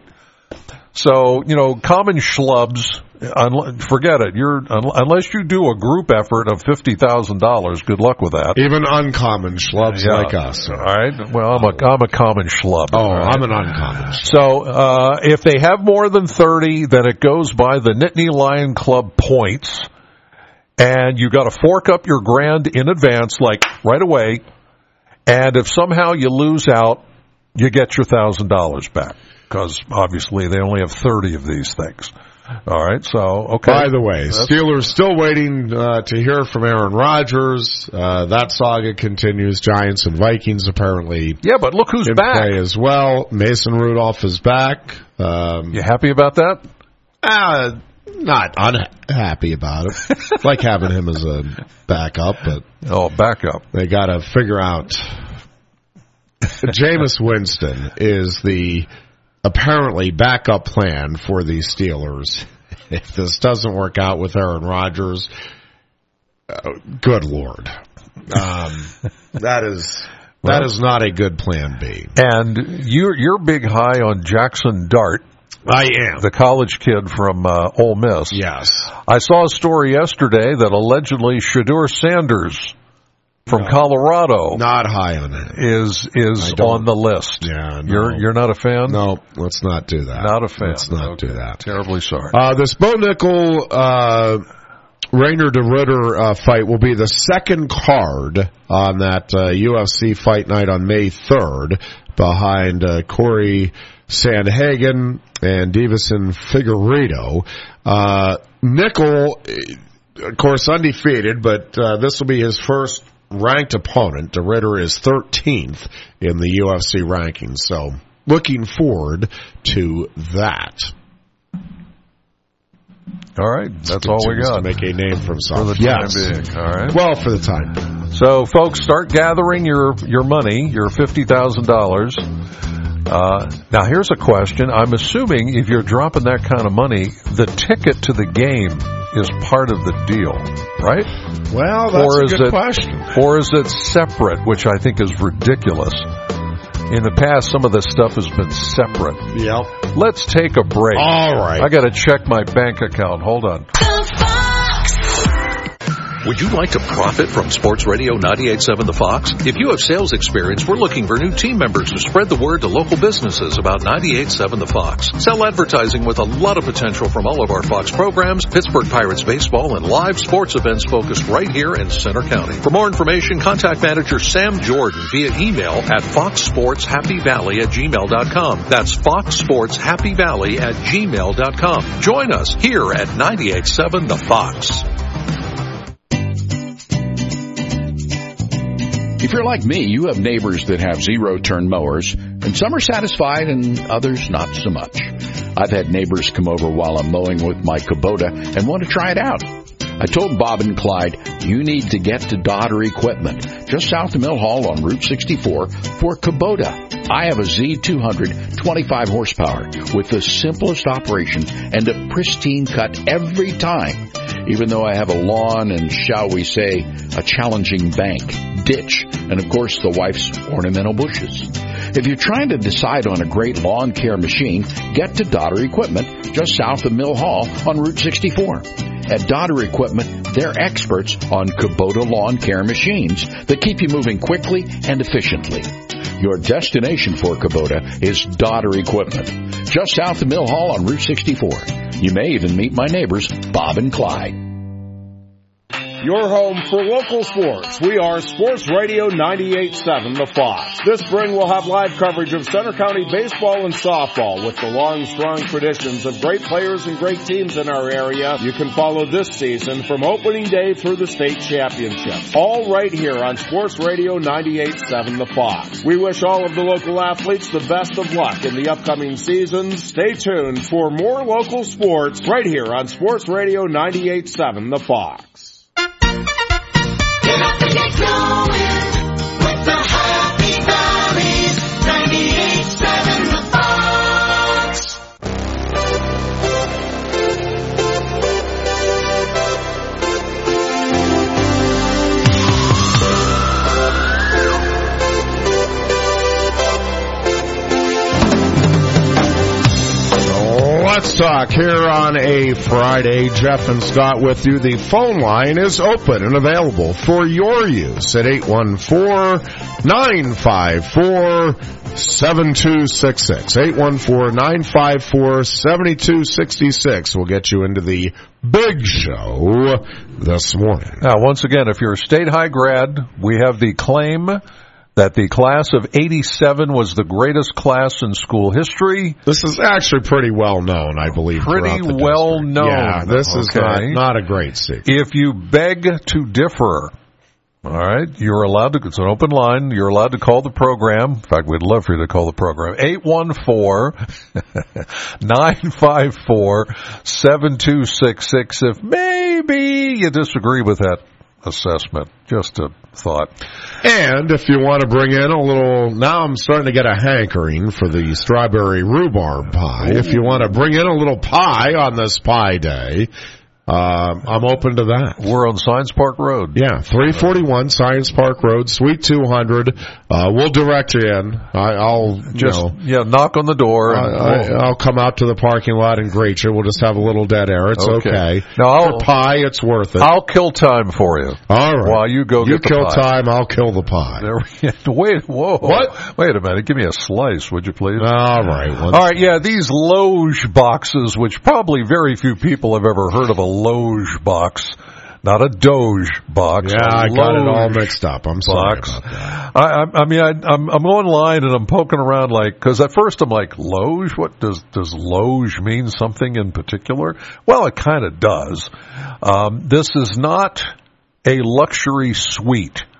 So, you know, common schlubs, un- forget it. You're un- unless you do a group effort of fifty thousand dollars. Good luck with that. Even uncommon schlubs Yeah. like us. All right. Well, I'm a I'm a common schlub. Oh, all right? I'm an uncommon schlub. So uh, if they have more than thirty, then it goes by the Nittany Lion Club points, and you got to fork up your grand in advance, like right away. And if somehow you lose out, you get your thousand dollars back, because obviously they only have thirty of these things. All right. So okay. By the way, Steelers still waiting uh, to hear from Aaron Rodgers. Uh, that saga continues. Giants and Vikings apparently Yeah, but look who's in back. play as well. Mason Rudolph is back. Um, You happy about that? uh, not unhappy about it. Like having him as a backup, but Oh, back up. they got to figure out. Jameis Winston is the apparently backup plan for the Steelers. If this doesn't work out with Aaron Rodgers, uh, good Lord. Um, that is that is not a good plan B. And you're you're big high on Jackson Dart, I am. the college kid from uh, Ole Miss. Yes. I saw a story yesterday that allegedly Shedeur Sanders from No. Colorado Not high on it. is is I don't- on the list. Yeah, no. You're you're not a fan? No, let's not do that. Not a fan. Let's not Okay. do that. Terribly sorry. Uh, this Bo Nickel, uh, Rainer DeRitter uh, fight will be the second card on that uh, U F C fight night on May third, behind uh, Corey Sandhagen and Davison Figueiredo. Uh, Nickel, of course, undefeated, but uh, this will be his first ranked opponent. DeRitter is thirteenth in the U F C rankings, so looking forward to that. All right, that's all we Continues got to make a name for himself. for the time yes. being. All right. Well, for the time being. So, folks, start gathering your, your money, your fifty thousand dollars. Uh, now, here's a question. I'm assuming if you're dropping that kind of money, the ticket to the game is part of the deal, right? Well, that's or a is good it, question. Or is it separate, which I think is ridiculous. In the past, some of this stuff has been separate. Yep. Let's take a break. All right. I got to check my bank account. Hold on. Would you like to profit from Sports Radio ninety-eight point seven The Fox? If you have sales experience, we're looking for new team members to spread the word to local businesses about ninety-eight point seven The Fox. Sell advertising with a lot of potential from all of our Fox programs, Pittsburgh Pirates baseball, and live sports events focused right here in Center County. For more information, contact manager Sam Jordan via email at fox sports happy valley at gmail dot com. That's fox sports happy valley at gmail dot com. Join us here at ninety-eight point seven The Fox. If you're like me, you have neighbors that have zero-turn mowers, and some are satisfied and others not so much. I've had neighbors come over while I'm mowing with my Kubota and want to try it out. I told Bob and Clyde, you need to get to Dodder Equipment, just south of Mill Hall on Route sixty-four, for Kubota. I have a Z two hundred twenty-five horsepower with the simplest operation and a pristine cut every time, even though I have a lawn and, shall we say, a challenging bank, ditch, and of course the wife's ornamental bushes. If you're trying to decide on a great lawn care machine, get to Dodder Equipment, just south of Mill Hall on Route sixty-four. At Dodder Equipment, they're experts on Kubota lawn care machines that keep you moving quickly and efficiently. Your destination for Kubota is Dodder Equipment, just south of Mill Hall on Route sixty-four. You may even meet my neighbors, Bob and Clyde. Your home for local sports. We are Sports Radio ninety-eight point seven The Fox. This spring we'll have live coverage of Center County baseball and softball with the long, strong traditions of great players and great teams in our area. You can follow this season from opening day through the state championships. All right here on Sports Radio ninety-eight point seven The Fox. We wish all of the local athletes the best of luck in the upcoming seasons. Stay tuned for more local sports right here on Sports Radio ninety-eight point seven The Fox. Get up and get going with the Happy Valleys, ninety-eight point seven The Fox. Let's talk here on a Friday. Jeff and Scott with you. The phone line is open and available for your use at eight one four, nine five four, seven two six six. eight one four, nine five four, seven two six six will get you into the big show this morning. Now, once again, if you're a state high grad, we have the claim that the class of eighty-seven was the greatest class in school history. This is actually pretty well known, I believe. Pretty throughout the well district. known. Yeah, this is Okay. not, not a great secret. If you beg to differ, all right, you're allowed to, it's an open line, you're allowed to call the program. In fact, we'd love for you to call the program. eight one four, nine five four, seven two six six if maybe you disagree with that assessment. Just a thought. And if you want to bring in a little, now I'm starting to get a hankering for the strawberry rhubarb pie. Ooh. If you want to bring in a little pie on this pie day, Uh, I'm open to that. We're on Science Park Road. Yeah, three forty-one Science Park Road, Suite two hundred. Uh, we'll direct you in. I, I'll just you know, yeah, knock on the door. And I, I, I'll come out to the parking lot and greet you. We'll just have a little dead air. It's okay. okay. Now, I'll, for pie, it's worth it. I'll kill time for you. All right. While you go you get the kill pie. time, I'll kill the pie. There we, wait, whoa. What? Wait a minute. Give me a slice, would you please? All right. All right. Yeah, these Loge boxes, which probably very few people have ever heard of a Loge box. Box, not a Doge box. Yeah, I got it all mixed up. I'm sorry box. about that. I, I, I mean, I, I'm, I'm online and I'm poking around, like, because at first I'm like, Loge. What does does Loge mean? Something in particular? Well, it kind of does. Um, this is not a luxury suite.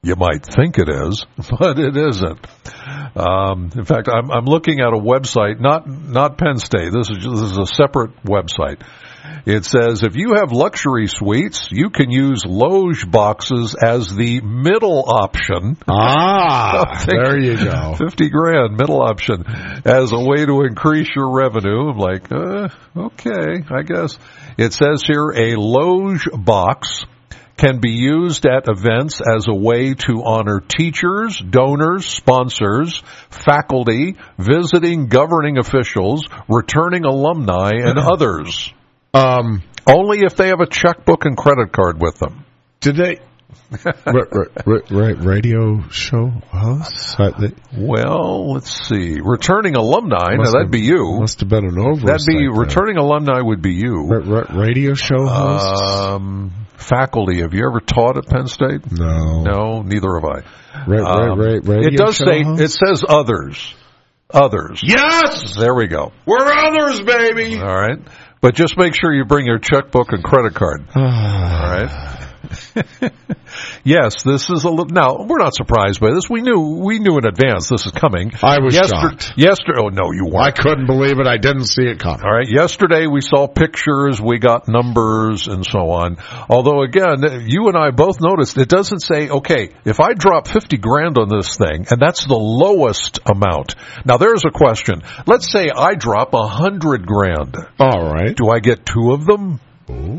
You might think it is, but it isn't. Um, in fact, I'm, I'm looking at a website, not not Penn State. This is this is a separate website. It says if you have luxury suites, you can use loge boxes as the middle option. Ah, there you go. Fifty grand middle option as a way to increase your revenue. I'm like, uh, okay, I guess. It says here a loge box can be used at events as a way to honor teachers, donors, sponsors, faculty, visiting governing officials, returning alumni, and others. Um, Only if they have a checkbook and credit card with them. Did they? r- r- r- r- radio show hosts? Uh, they, Well, let's see. Returning alumni, now Must that'd have- be you. must have been an oversight. That'd be, there. returning alumni would be you. R- r- radio show hosts? Um, faculty, have you ever taught at Penn State? no. No, neither have I. Ra- ra- Um, ra- radio it does show say, hosts? it says others. Others. Yes! There we go. We're others, baby! All right. But just make sure you bring your checkbook and credit card. All right. Yes, this is a little. Now we're not surprised by this. We knew we knew in advance this is coming. I was Yester- shocked. Yesterday, oh no, you I weren't. couldn't believe it. I didn't see it coming. All right. Yesterday we saw pictures, we got numbers, and so on. Although again, you and I both noticed it doesn't say, okay, if I drop fifty grand on this thing, and that's the lowest amount. Now there's a question. Let's say I drop a hundred grand. All right. Do I get two of them? Ooh.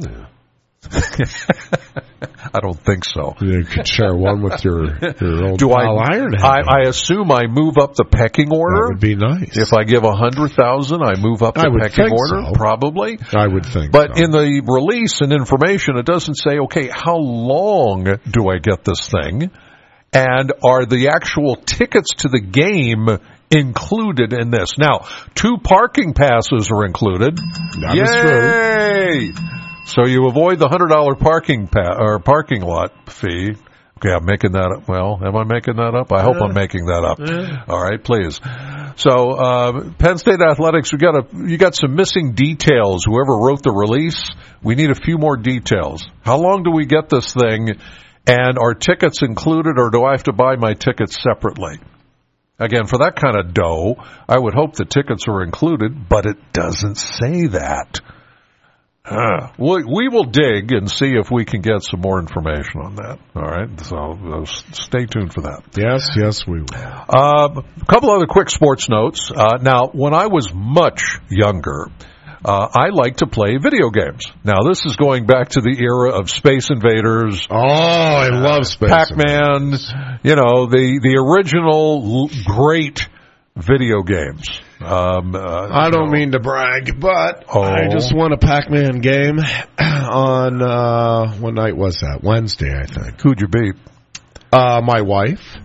I don't think so. You could share one with your, your old Do I, pal Ironhead. I? I assume I move up the pecking That order. would be nice. If I give a hundred thousand, I move up I the would pecking think order. so. Probably. I would think But so. in the release and information, it doesn't say, okay, how long do I get this thing? And are the actual tickets to the game included in this? Now, two parking passes are included. That is true. Yay! So you avoid the one hundred dollars parking pa- or parking lot fee. Okay, I'm making that up. Well, am I making that up? I hope I'm making that up. All right, please. So, uh, Penn State Athletics, we got a, you got some missing details. Whoever wrote the release, we need a few more details. How long do we get this thing? And are tickets included, or do I have to buy my tickets separately? Again, for that kind of dough, I would hope the tickets are included, but it doesn't say that. Uh, we, we will dig and see if we can get some more information on that. All right, so uh, stay tuned for that. Yes, yes, we will. Uh, a couple other quick sports notes. Uh, now, when I was much younger, uh, I liked to play video games. Now, this is going back to the era of Space Invaders, Oh, I love Space Pac-Man, you know, the, the original l- great video games. Um, uh, I don't mean to brag, but Oh. I just won a Pac-Man game on, uh, what night was that? Wednesday, I think. Who'd you beat? Uh, my wife,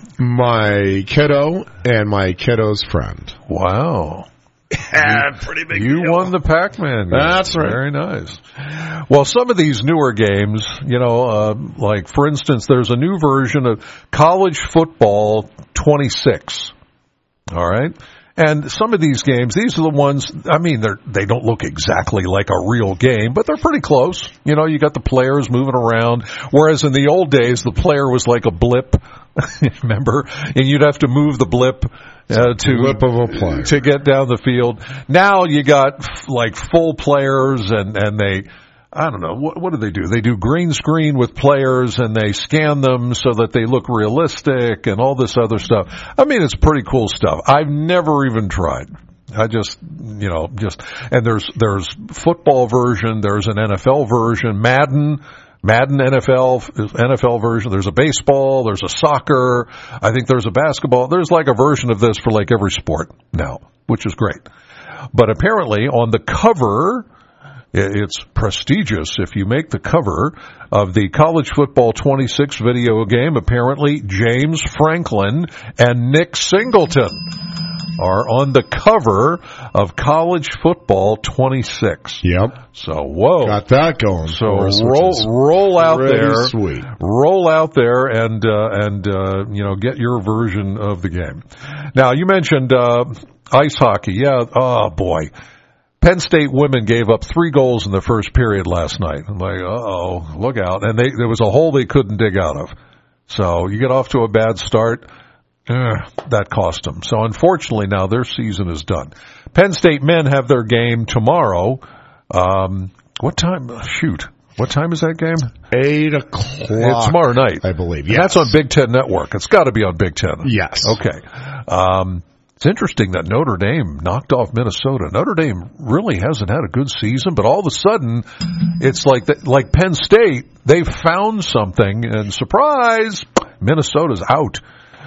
my kiddo, and my kiddo's friend. Wow. Yeah, pretty big You deal. won the Pac-Man game. That's right. Very nice. Well, some of these newer games, you know, uh, like, for instance, there's a new version of College Football twenty-six. All right? And some of these games, these are the ones, I mean, they're, they don't look exactly like a real game, but they're pretty close. You know, you got the players moving around, whereas in the old days, the player was like a blip, remember? And you'd have to move the blip uh, to, Blip of a play. to get down the field. Now you got f- like full players and, and they, I don't know, what, what do they do? They do green screen with players and they scan them so that they look realistic and all this other stuff. I mean, it's pretty cool stuff. I've never even tried. I just, you know, just, and there's, there's football version, there's an N F L version, Madden, Madden N F L, N F L version, there's a baseball, there's a soccer, I think there's a basketball, there's like a version of this for like every sport now, which is great. But apparently on the cover, it's prestigious if you make the cover of the College Football twenty-six video game. Apparently, James Franklin and Nick Singleton are on the cover of College Football twenty-six. Yep. So, whoa. Got that going. So for us, which roll is roll out pretty there, Sweet. roll out there, and uh, and uh, you know get your version of the game. Now you mentioned uh, ice hockey. Yeah. Oh boy. Penn State women gave up three goals in the first period last night. I'm like, uh-oh, look out. And they, there was a hole they couldn't dig out of. So you get off to a bad start, eh, that cost them. So unfortunately now their season is done. Penn State men have their game tomorrow. Um, what time? Shoot. What time is that game? Eight o'clock. It's tomorrow night, I believe. Yes. Yes. That's on Big Ten Network. It's got to be on Big Ten. Yes. Okay. Um, it's interesting that Notre Dame knocked off Minnesota. Notre Dame really hasn't had a good season, but all of a sudden, it's like that, like Penn State, they found something, and surprise, Minnesota's out.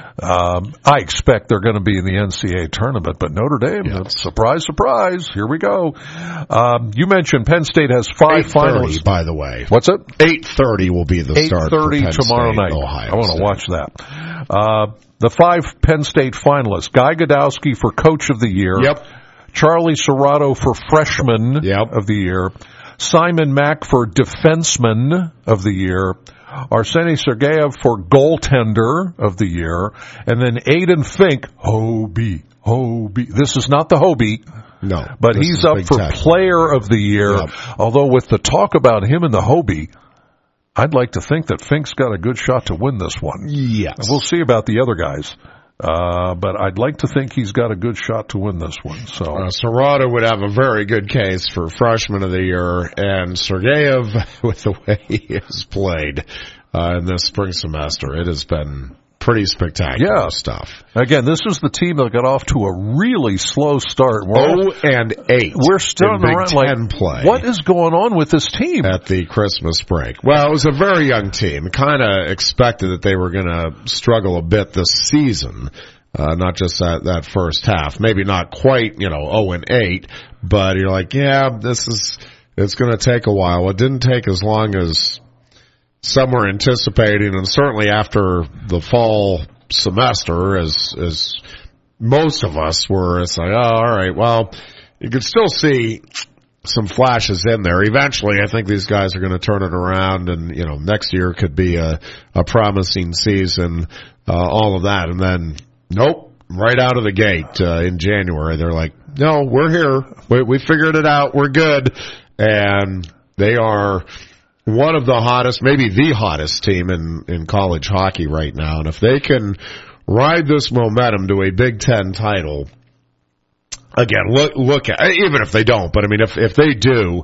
Um, I expect they're going to be in the N C A A tournament, but Notre Dame, Yeah. surprise, surprise, here we go. Um, you mentioned Penn State has five finalists. By the way. What's it? eight thirty will be the start for eight thirty Penn tomorrow State, night. Ohio I want to State. watch that. Uh, the five Penn State finalists: Guy Godowski for Coach of the Year. Yep. Charlie Serrato for Freshman Yep. of the Year. Simon Mack for Defenseman of the Year. Arseny Sergeyev for Goaltender of the Year. And then Aiden Fink, Hobie, Hobie. This is not the Hobie. No. But this he's is up Big for Ten. Player of the Year. Yep. Although with the talk about him and the Hobie, I'd like to think that Fink's got a good shot to win this one. Yes. We'll see about the other guys. Uh, but I'd like to think he's got a good shot to win this one. So Uh, Serrato would have a very good case for Freshman of the Year, and Sergeyev, with the way he has played uh, in this spring semester, it has been pretty spectacular Yeah. stuff. again, this is the team that got off to a really slow start. We're, all- Oh and eight. we're still in Big around Ten like, play. what is going on with this team? At the Christmas break. Well, it was a very young team. Kind of expected that they were going to struggle a bit this season, uh, not just that, that first half. Maybe not quite, you know, oh and eight, but you're like, yeah, this is, it's going to take a while. It didn't take as long as some were anticipating, and certainly after the fall semester, as, as most of us were, it's like, oh, all right, well, you could still see some flashes in there. Eventually, I think these guys are going to turn it around, and you know, next year could be a, a promising season, uh, all of that. And then, nope, right out of the gate uh, in January, they're like, no, we're here. We, we figured it out. We're good. And they are one of the hottest, maybe the hottest team in, in college hockey right now. And if they can ride this momentum to a Big Ten title, again, look, look at, even if they don't, but I mean, if, if they do,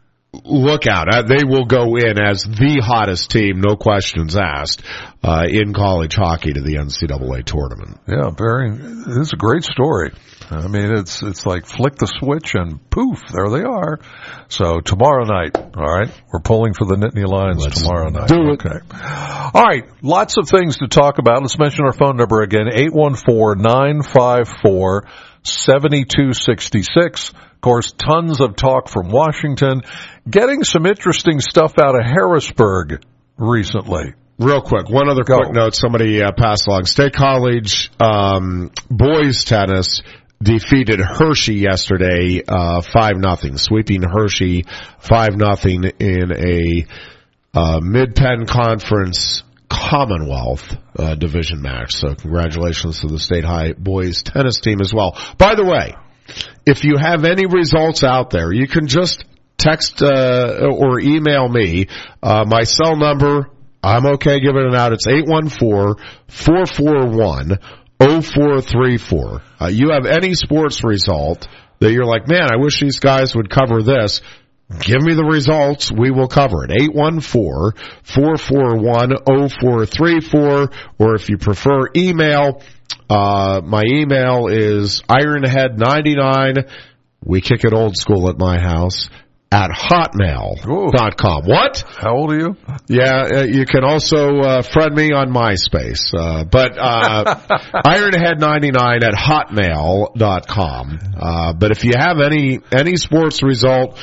look out. Uh, They will go in as the hottest team, no questions asked, uh, in college hockey to the N C double A tournament. Yeah, very. It's a great story. I mean, it's it's like flick the switch and poof, there they are. So tomorrow night, all right, we're pulling for the Nittany Lions Let's tomorrow night. do it. Okay. All right, lots of things to talk about. Let's mention our phone number again: eight one four nine five four seven two six six. Of course, tons of talk from Washington. Getting some interesting stuff out of Harrisburg recently. Real quick, one other Go. quick note somebody uh, passed along. State College um, boys tennis defeated Hershey yesterday uh five nothing, sweeping Hershey five nothing in a uh, Mid-Penn Conference Commonwealth uh, division match. So congratulations to the State High boys tennis team as well. By the way, if you have any results out there, you can just text uh, or email me. Uh, my cell number, I'm okay giving it out. It's eight one four, four four one, oh four three four. Uh, you have any sports result that you're like, man, I wish these guys would cover this. Give me the results. We will cover it. eight one four, four four one, oh four three four. Or if you prefer email, uh, my email is ironhead ninety-nine. We kick it old school at my house at hotmail dot com. What? How old are you? Yeah, uh, you can also uh, friend me on MySpace. Uh, but uh, ironhead ninety-nine at hotmail dot com. Uh, but if you have any any sports result,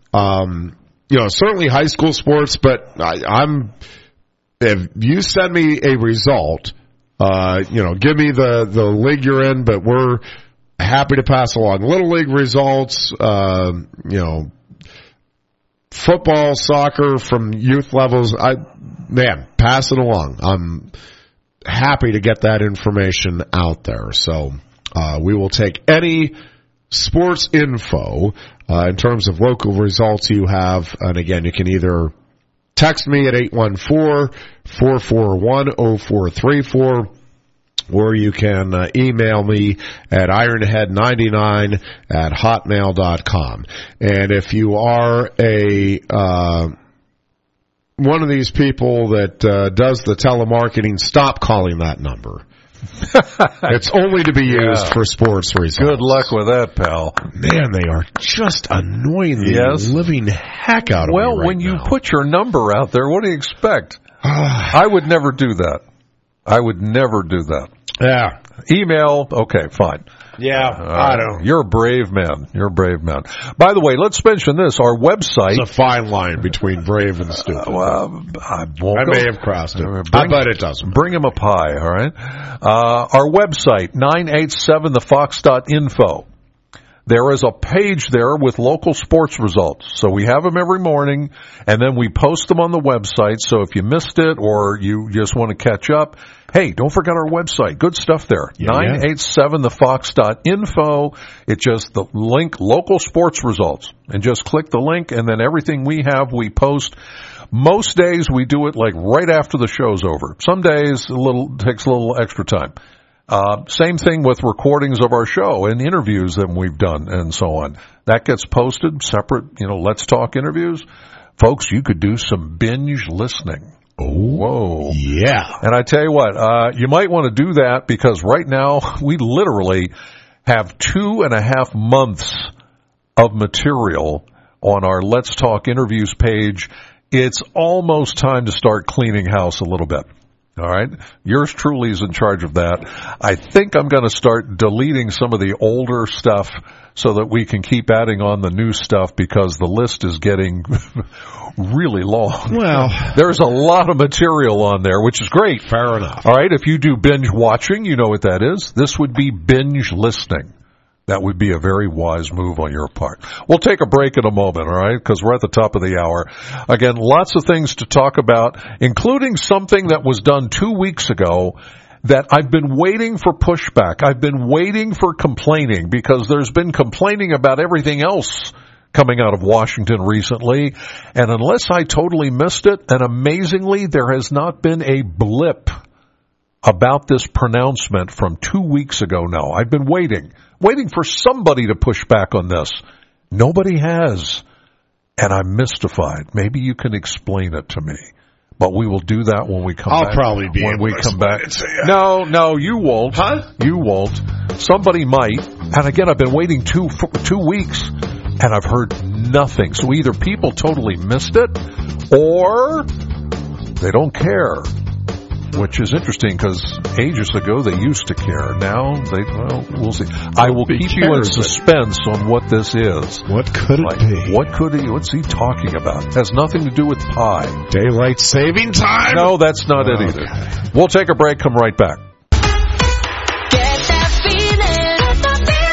um, you know, certainly high school sports, but I, I'm if you send me a result, uh, you know, give me the, the league you're in, but we're happy to pass along Little League results, uh, you know, football, soccer from youth levels. I, man, pass it along. I'm happy to get that information out there. So, uh, we will take any sports info, uh, in terms of local results you have. And again, you can either text me at eight one four, four four one, zero four three four. Or you can uh, email me at ironhead ninety-nine at hotmail dot com. And if you are a uh, one of these people that uh, does the telemarketing, stop calling that number. It's only to be used yeah. for sports results. Good luck with that, pal. Man, they are just annoying the yes. living heck out of well, me right when you now. put your number out there, what do you expect? I would never do that. I would never do that. Yeah. Email, okay, fine. Yeah, uh, I don't. You're a brave man. You're a brave man. By the way, let's mention this. Our website. It's a fine line between brave and stupid. Uh, well, I, won't I go. may have crossed it. Bring, I bet it doesn't. Bring him a pie, all right? Uh, our website, nine eight seven the fox dot info. There is a page there with local sports results. So we have them every morning, and then we post them on the website. So if you missed it or you just want to catch up, hey, don't forget our website. Good stuff there. Yeah, nine eight seven the fox dot info. It's just the link, local sports results. And just click the link, and then everything we have, we post. Most days we do it like right after the show's over. Some days a little takes a little extra time. Uh, same thing with recordings of our show and interviews that we've done and so on. That gets posted separate, you know, Let's Talk interviews. Folks, you could do some binge listening. Oh, whoa. Yeah. And I tell you what, uh, you might want to do that because right now we literally have two and a half months of material on our Let's Talk interviews page. It's almost time to start cleaning house a little bit. All right. Yours truly is in charge of that. I think I'm going to start deleting some of the older stuff so that we can keep adding on the new stuff because the list is getting really long. Well, there's a lot of material on there, which is great. Fair enough. All right. If you do binge watching, you know what that is. This would be binge listening. That would be a very wise move on your part. We'll take a break in a moment, all right, because we're at the top of the hour. Again, lots of things to talk about, including something that was done two weeks ago that I've been waiting for pushback. I've been waiting for complaining because there's been complaining about everything else coming out of Washington recently. And unless I totally missed it, and amazingly, there has not been a blip about this pronouncement from two weeks ago now. I've been waiting. Waiting for somebody to push back on this. Nobody has. And I'm mystified. Maybe you can explain it to me. But we will do that when we come I'll back. I'll probably be when able we to come back. it to you. No, no, you won't. Huh? You won't. Somebody might. And again, I've been waiting two for two weeks, and I've heard nothing. So either people totally missed it, or they don't care. Which is interesting because ages ago they used to care. Now they, well, we'll see. I will keep you in suspense on what this is. What could it like, be? What could he? What's he talking about? It has nothing to do with pie. Daylight saving time? No, that's not it either. Okay. We'll take a break. Come right back. Get that feeling. Get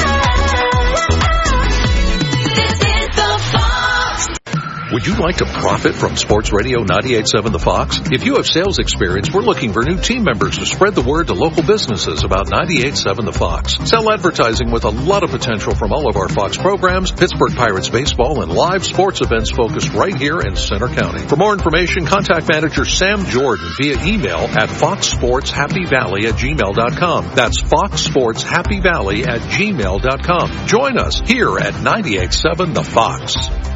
that feeling. This is the Fox. Would you like to profit from Sports Radio ninety-eight point seven The Fox? If you have sales experience, we're looking for new team members to spread the word to local businesses about ninety-eight point seven The Fox. Sell advertising with a lot of potential from all of our Fox programs, Pittsburgh Pirates baseball, and live sports events focused right here in Center County. For more information, contact manager Sam Jordan via email at fox sports happy valley at gmail dot com. That's fox sports happy valley at gmail dot com. Join us here at ninety-eight point seven The Fox.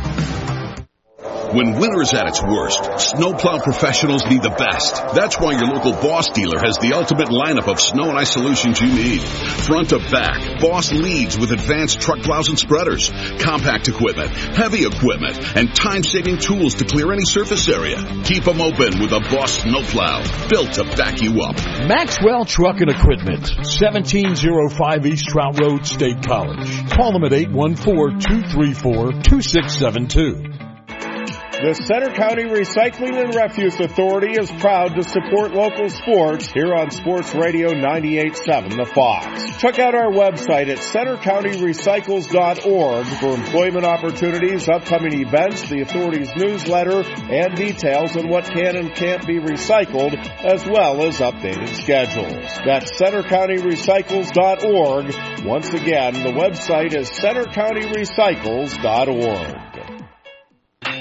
When winter's at its worst, snowplow professionals need the best. That's why your local Boss dealer has the ultimate lineup of snow and ice solutions you need. Front to back, Boss leads with advanced truck plows and spreaders, compact equipment, heavy equipment, and time-saving tools to clear any surface area. Keep them open with a Boss snowplow, built to back you up. Maxwell Truck and Equipment, seventeen oh five East Trout Road, State College. Call them at eight one four, two three four, two six seven two. The Center County Recycling and Refuse Authority is proud to support local sports here on Sports Radio ninety-eight point seven The Fox. Check out our website at center county recycles dot org for employment opportunities, upcoming events, the authority's newsletter, and details on what can and can't be recycled, as well as updated schedules. That's center county recycles dot org. Once again, the website is center county recycles dot org.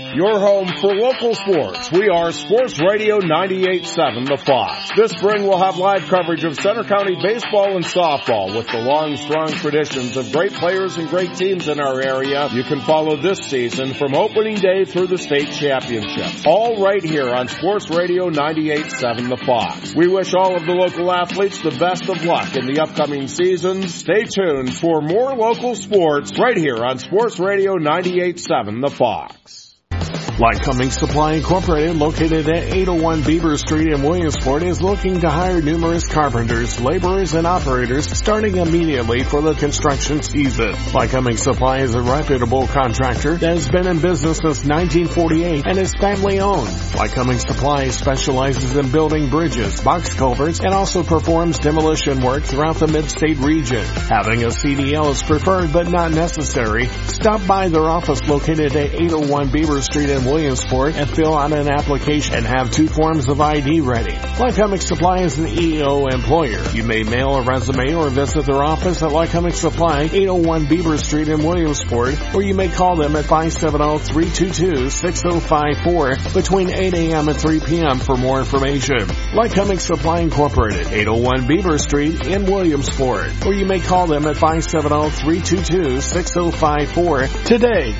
Your home for local sports. We are Sports Radio ninety-eight point seven The Fox. This spring we'll have live coverage of Center County baseball and softball with the long, strong traditions of great players and great teams in our area. You can follow this season from opening day through the state championship. All right here on Sports Radio ninety-eight point seven The Fox. We wish all of the local athletes the best of luck in the upcoming season. Stay tuned for more local sports right here on Sports Radio ninety-eight point seven The Fox. Lycoming Supply Incorporated, located at eight oh one Beaver Street in Williamsport, is looking to hire numerous carpenters, laborers, and operators starting immediately for the construction season. Lycoming Supply is a reputable contractor that has been in business since nineteen forty-eight and is family-owned. Lycoming Supply specializes in building bridges, box culverts, and also performs demolition work throughout the mid-state region. Having a C D L is preferred but not necessary. Stop by their office located at eight oh one Beaver Street in Williamsport and fill out an application and have two forms of I D ready. Lycoming Supply is an E O employer. You may mail a resume or visit their office at Lycoming Supply, eight oh one Beaver Street in Williamsport, or you may call them at five seven zero, three two two, six zero five four between eight a.m. and three p.m. for more information. Lycoming Supply Incorporated, eight oh one Beaver Street in Williamsport, or you may call them at five seven zero, three two two, six zero five four today.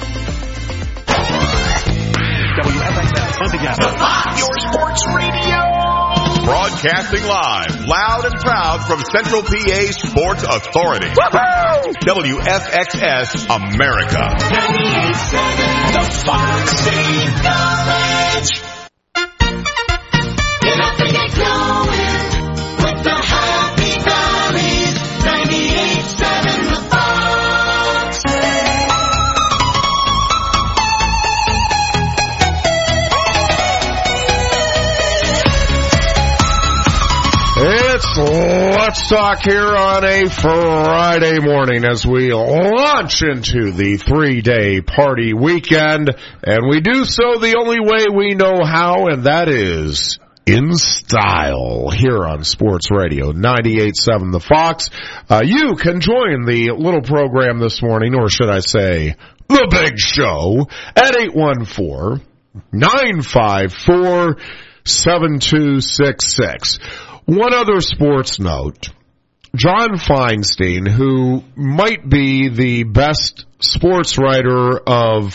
W F X S Huntington. Your sports radio. Broadcasting live, loud and proud from Central P A Sports Authority. Woo-hoo! W F X S America. ninety-eight point seven The Fox State College. Get up and get going with the Happy Valleys. ninety-eight point seven The Fox. It's Let's Talk here on a Friday morning as we launch into the three-day party weekend, and we do so the only way we know how, and that is in style here on Sports Radio ninety-eight point seven The Fox. Uh, you can join the little program this morning, or should I say the big show, at eight one four, nine five four, seven two six six. One other sports note, John Feinstein, who might be the best sports writer of,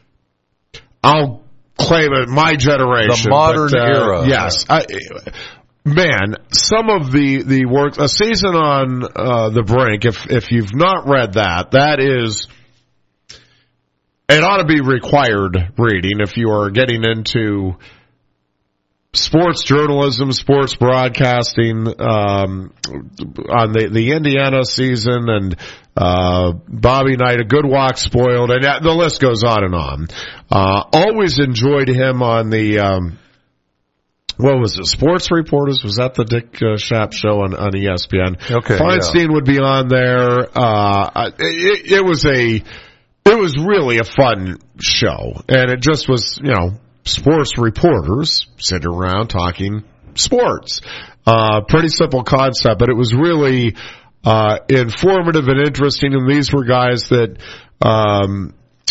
I'll claim it, my generation. The modern but, uh, era. Yes. I, man, some of the, the work, A Season on uh, the Brink, if, if you've not read that, that is, it ought to be required reading if you are getting into sports journalism, sports broadcasting, um, on the, the Indiana season, and, uh, Bobby Knight, A Good Walk Spoiled, and the list goes on and on. Uh, always enjoyed him on the, um, what was it, Sports Reporters? Was that the Dick uh, Schaap show on, on E S P N? Okay. Feinstein yeah. would be on there. Uh, it, it was a, it was really a fun show, and it just was, you know, sports reporters sitting around talking sports. Uh, pretty simple concept, but it was really, uh, informative and interesting. And these were guys that, um,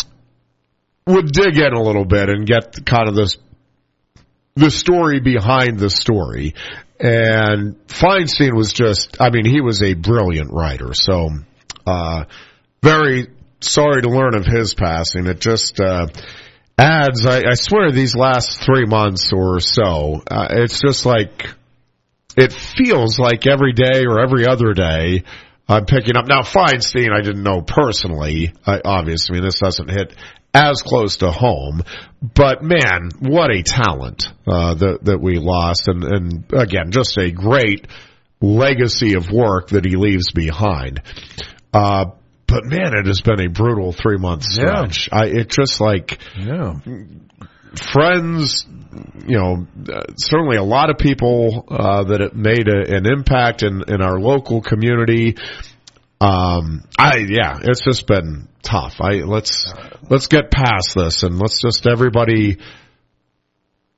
would dig in a little bit and get kind of this, the story behind the story. And Feinstein was just, I mean, he was a brilliant writer. So, uh, very sorry to learn of his passing. It just, uh, Ads, I, I swear these last three months or so, uh, it's just like, it feels like every day or every other day I'm picking up. Now, Feinstein I didn't know personally, I, obviously, I mean, this doesn't hit as close to home, but man, what a talent, uh, that, that we lost, and, and again, just a great legacy of work that he leaves behind. Uh, But man, it has been a brutal three month stretch. Yeah. I, it just like, yeah. friends, you know, uh, certainly a lot of people, uh, that have made a, an impact in, in our local community. Um, I, yeah, it's just been tough. I, let's, let's get past this and let's just everybody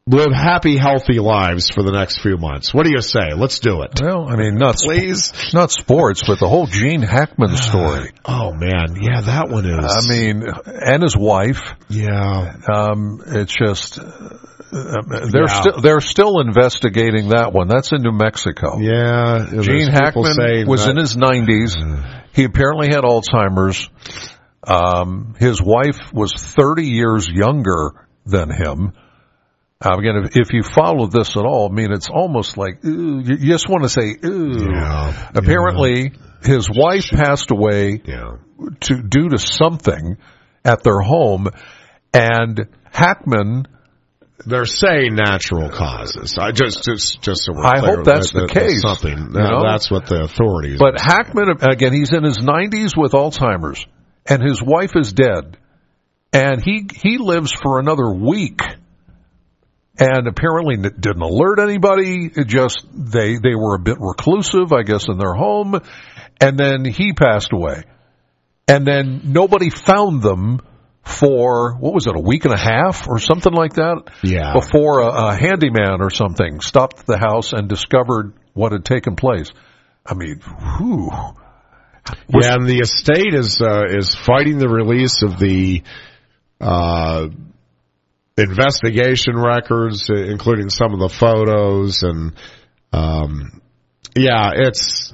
live happy, healthy lives for the next few months. What do you say? Let's do it. Well, I mean, not Please. Sp- not sports, but the whole Gene Hackman story. Oh, man. Yeah, that one is. I mean, and his wife. Yeah. Um, it's just, uh, they're Yeah. still, they're still investigating that one. That's in New Mexico. Yeah. Gene Hackman was that. in his nineties. He apparently had Alzheimer's. Um, his wife was thirty years younger than him. Uh, again, if, if you follow this at all, I mean, it's almost like, ooh, you, you just want to say, ooh. Yeah, Apparently, yeah. his wife passed away yeah. to due to something at their home, and Hackman. They're saying natural causes. I just, just, just so we're I clear, hope that's that, the that, case. Something. You know? That's what the authorities. But Hackman, again, he's in his nineties with Alzheimer's, and his wife is dead, and he he lives for another week. And apparently didn't alert anybody. It just, they, they were a bit reclusive, I guess, in their home. And then he passed away. And then nobody found them for, what was it, a week and a half or something like that? Yeah. Before a, a handyman or something stopped the house and discovered what had taken place. I mean, whew. Was, yeah, and the estate is, uh, is fighting the release of the, uh, investigation records, including some of the photos, and um, yeah, it's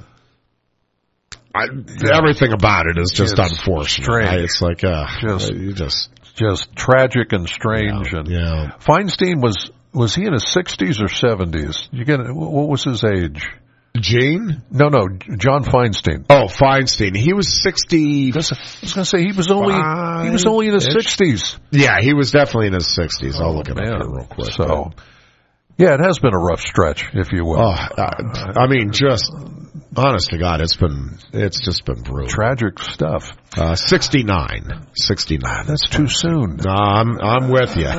I, everything about it is just it's unfortunate. Strange. I, it's like uh, just, you just just tragic and strange. Yeah, and yeah. Feinstein was was he in his sixties or seventies? You get what was his age? Gene? No, no, John Feinstein. Oh, Feinstein. He was sixty. I was going to say he was only he was only in his sixties. Yeah, he was definitely in his sixties. I'll Oh, look it man. up here real quick. So, yeah, it has been a rough stretch, if you will. Oh, I, I mean, just honest to God, it's been it's just been brutal. Tragic stuff. Uh, sixty-nine. sixty-nine. That's too soon. No, I'm I'm with you.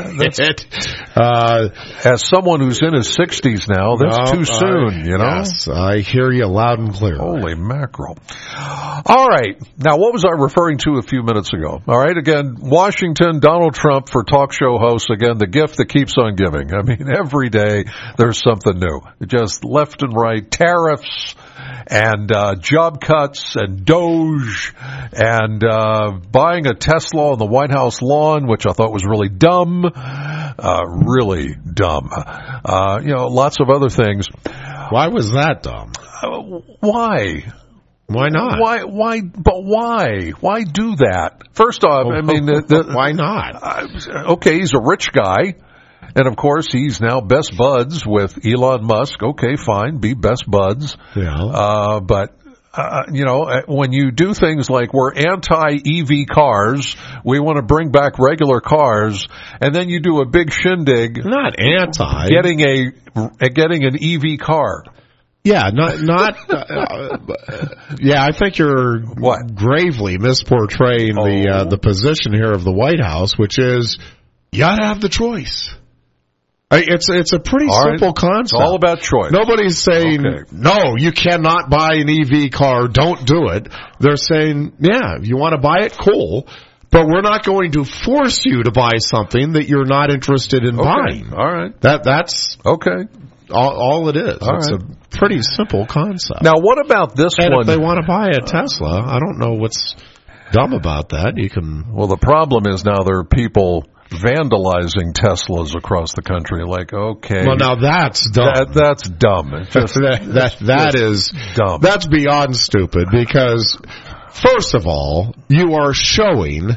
uh, As someone who's in his sixties now, that's no, too soon, I, you know? Yes, I hear you loud and clear. Holy mackerel. All right. Now, what was I referring to a few minutes ago? All right. Again, Washington, Donald Trump for talk show hosts. Again, the gift that keeps on giving. I mean, every day there's something new. Just left and right. Tariffs and uh, job cuts and Doge and uh, buying a Tesla on the White House lawn, which I thought was really dumb. Uh, really dumb. Uh, you know, lots of other things. Why was that dumb? Uh, why? Why not? Why? Why? But why? Why do that? First off, I mean, the, the, why not? Uh, okay, he's a rich guy, and of course, he's now best buds with Elon Musk. Okay, fine, be best buds. Yeah. Uh, but uh, you know, when you do things like we're anti-E V cars, we want to bring back regular cars, and then you do a big shindig, not anti, getting a getting an E V car. Yeah, not not. Uh, yeah, I think you're what? gravely misportraying oh. the uh, the position here of the White House, which is you gotta have the choice. I, it's it's a pretty all simple right. concept. It's all about choice. Nobody's saying okay. no, you cannot buy an E V car. Don't do it. They're saying, yeah, you want to buy it, cool. But we're not going to force you to buy something that you're not interested in okay. buying. All right. That that's okay. All, all it is. All it's right. a pretty simple concept. Now, what about this and one? If they want to buy a Tesla, I don't know what's dumb about that. You can. Well, the problem is now there are people vandalizing Teslas across the country. Like, okay, well, now that's dumb. That, that's dumb. It's just, that that, that is dumb. That's beyond stupid because, first of all, you are showing.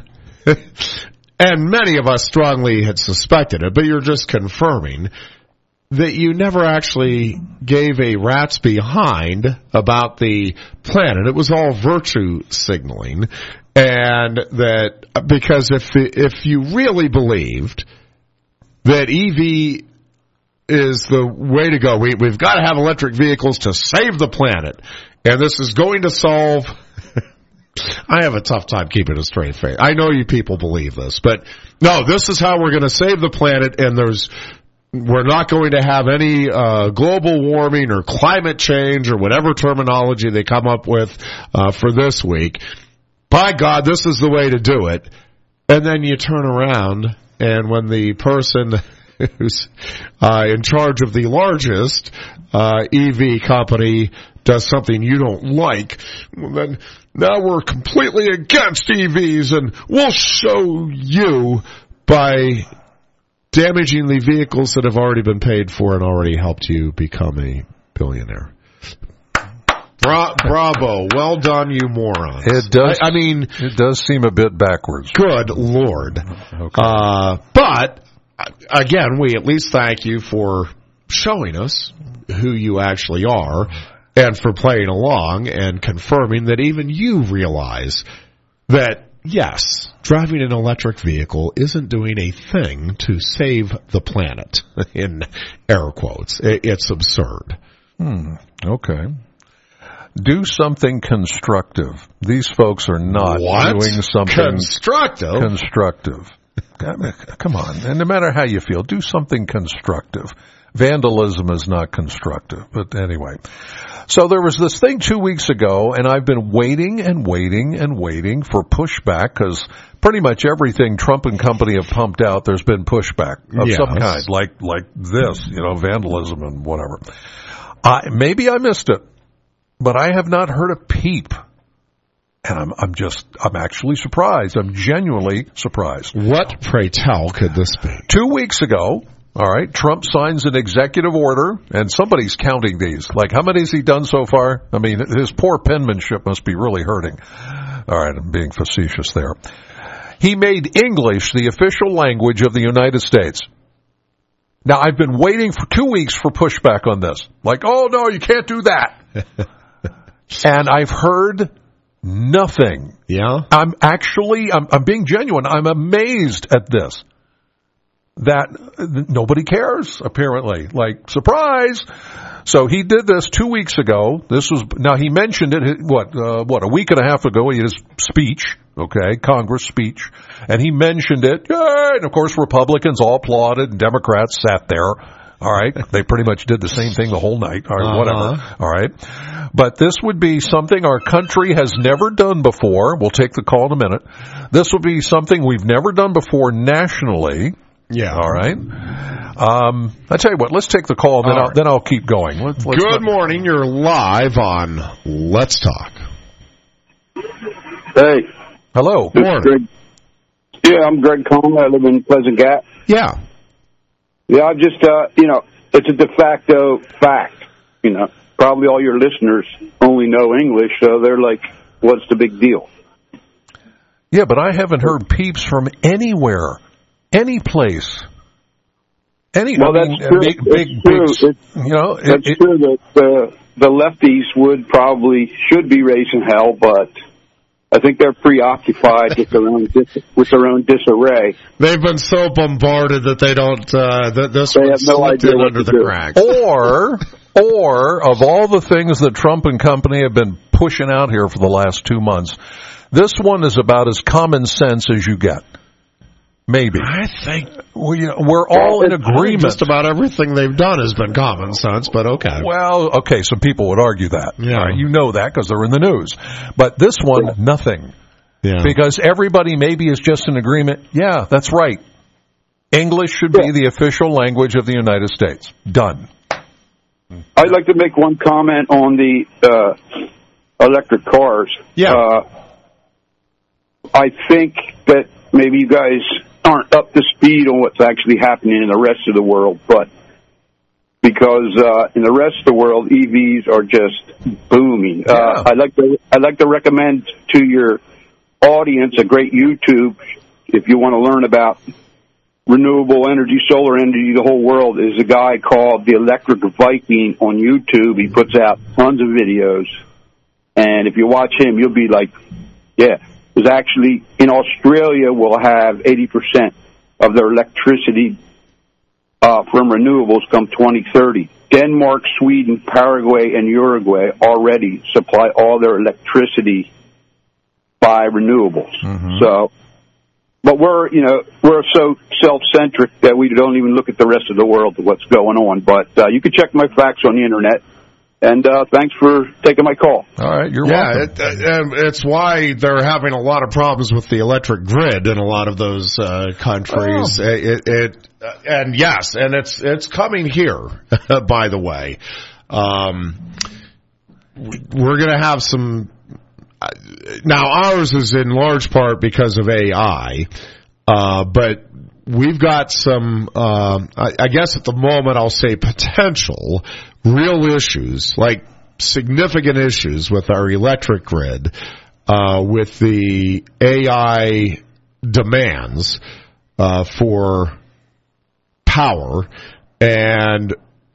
And many of us strongly had suspected it, but you're just confirming that you never actually gave a rat's behind about the planet. It was all virtue signaling. And that, because if, if you really believed that E V is the way to go, we, we've got to have electric vehicles to save the planet, and this is going to solve, I have a tough time keeping a straight face. I know you people believe this, but no, this is how we're going to save the planet, and there's, we're not going to have any uh, global warming or climate change or whatever terminology they come up with uh, for this week. By God, this is the way to do it. And then you turn around, and when the person who's uh, in charge of the largest uh, E V company, does something you don't like, well, then now we're completely against E Vs, and we'll show you by damaging the vehicles that have already been paid for and already helped you become a billionaire. Bra- bravo. Well done, you morons. It does. I, I mean, it does seem a bit backwards. Good Lord. Okay. Uh, but, again, we at least thank you for showing us who you actually are and for playing along and confirming that even you realize that, yes, driving an electric vehicle isn't doing a thing to save the planet, in air quotes. It's absurd. Hmm. Okay. Do something constructive. These folks are not what? doing something constructive. Constructive. Come on. And no matter how you feel, do something constructive. Vandalism is not constructive. But anyway. So there was this thing two weeks ago, and I've been waiting and waiting and waiting for pushback, because pretty much everything Trump and company have pumped out, there's been pushback of yes. some kind, like like this, you know, vandalism and whatever. I, maybe I missed it, but I have not heard a peep. And I'm, I'm just, I'm actually surprised. I'm genuinely surprised. What, pray tell, could this be? Two weeks ago, all right, Trump signs an executive order, and somebody's counting these. Like, how many has he done so far? I mean, his poor penmanship must be really hurting. All right, I'm being facetious there. He made English the official language of the United States. Now, I've been waiting for two weeks for pushback on this. Like, oh, no, you can't do that. And I've heard nothing. Yeah? I'm actually, I'm, I'm being genuine. I'm amazed at this. That nobody cares, apparently. Like, surprise! So he did this two weeks ago. This was, now he mentioned it, what, uh, what, a week and a half ago in his speech, okay, Congress speech, and he mentioned it, yay! And of course Republicans all applauded, and Democrats sat there, all right? They pretty much did the same thing the whole night, all right, uh-huh. whatever, all right? But this would be something our country has never done before. We'll take the call in a minute. This will be something we've never done before nationally. Yeah. All right. Um, I tell you what, let's take the call, then, I'll, right. then I'll keep going. Let's, let's Good not... morning. You're live on Let's Talk. Hey. Hello. Morning. Greg. Yeah, I'm Greg Coleman. I live in Pleasant Gap. Yeah. Yeah, I just, uh, you know, it's a de facto fact. You know, probably all your listeners only know English, so they're like, what's the big deal? Yeah, but I haven't heard peeps from anywhere. Any place. Any, well, I that's mean, true. big, it's big, true. big, It's, you know, that's it, true that the, the lefties would probably, should be raising hell, but I think they're preoccupied with their own, dis, with their own disarray. They've been so bombarded that they don't, uh, that this they one have no slipped idea in what under to the do. cracks. Or, or of all the things that Trump and company have been pushing out here for the last two months, this one is about as common sense as you get. Maybe. I think well, you know, we're all in agreement. Just about everything they've done has been common sense, but okay. Well, okay, some people would argue that. Yeah. Right, you know that because they're in the news. But this one, yeah. nothing. Yeah. Because everybody maybe is just in agreement, yeah, that's right. English should yeah. be the official language of the United States. Done. I'd like to make one comment on the uh, electric cars. Yeah. Uh, I think that maybe you guys aren't up to speed on what's actually happening in the rest of the world, but because uh, in the rest of the world, E Vs are just booming. Yeah. Uh, I'd like to I'd like to recommend to your audience a great YouTube if you want to learn about renewable energy, solar energy, the whole world. Is a guy called the Electric Viking on YouTube. He puts out tons of videos, and if you watch him, you'll be like, yeah. Is actually in Australia will have eighty percent of their electricity uh, from renewables come twenty thirty. Denmark, Sweden, Paraguay, and Uruguay already supply all their electricity by renewables. Mm-hmm. So, but we're you know we're so self-centric that we don't even look at the rest of the world of what's going on. But uh, you can check my facts on the internet. And uh, thanks for taking my call. All right, you're yeah, welcome. it, and it's why they're having a lot of problems with the electric grid in a lot of those uh, countries. Oh. It, it, and yes, and it's it's coming here. By the way, um, we're going to have some. Now, ours is in large part because of A I, uh, but we've got some. Uh, I, I guess at the moment, I'll say potential. Real issues, like significant issues with our electric grid, uh, with the A I demands uh, for power, and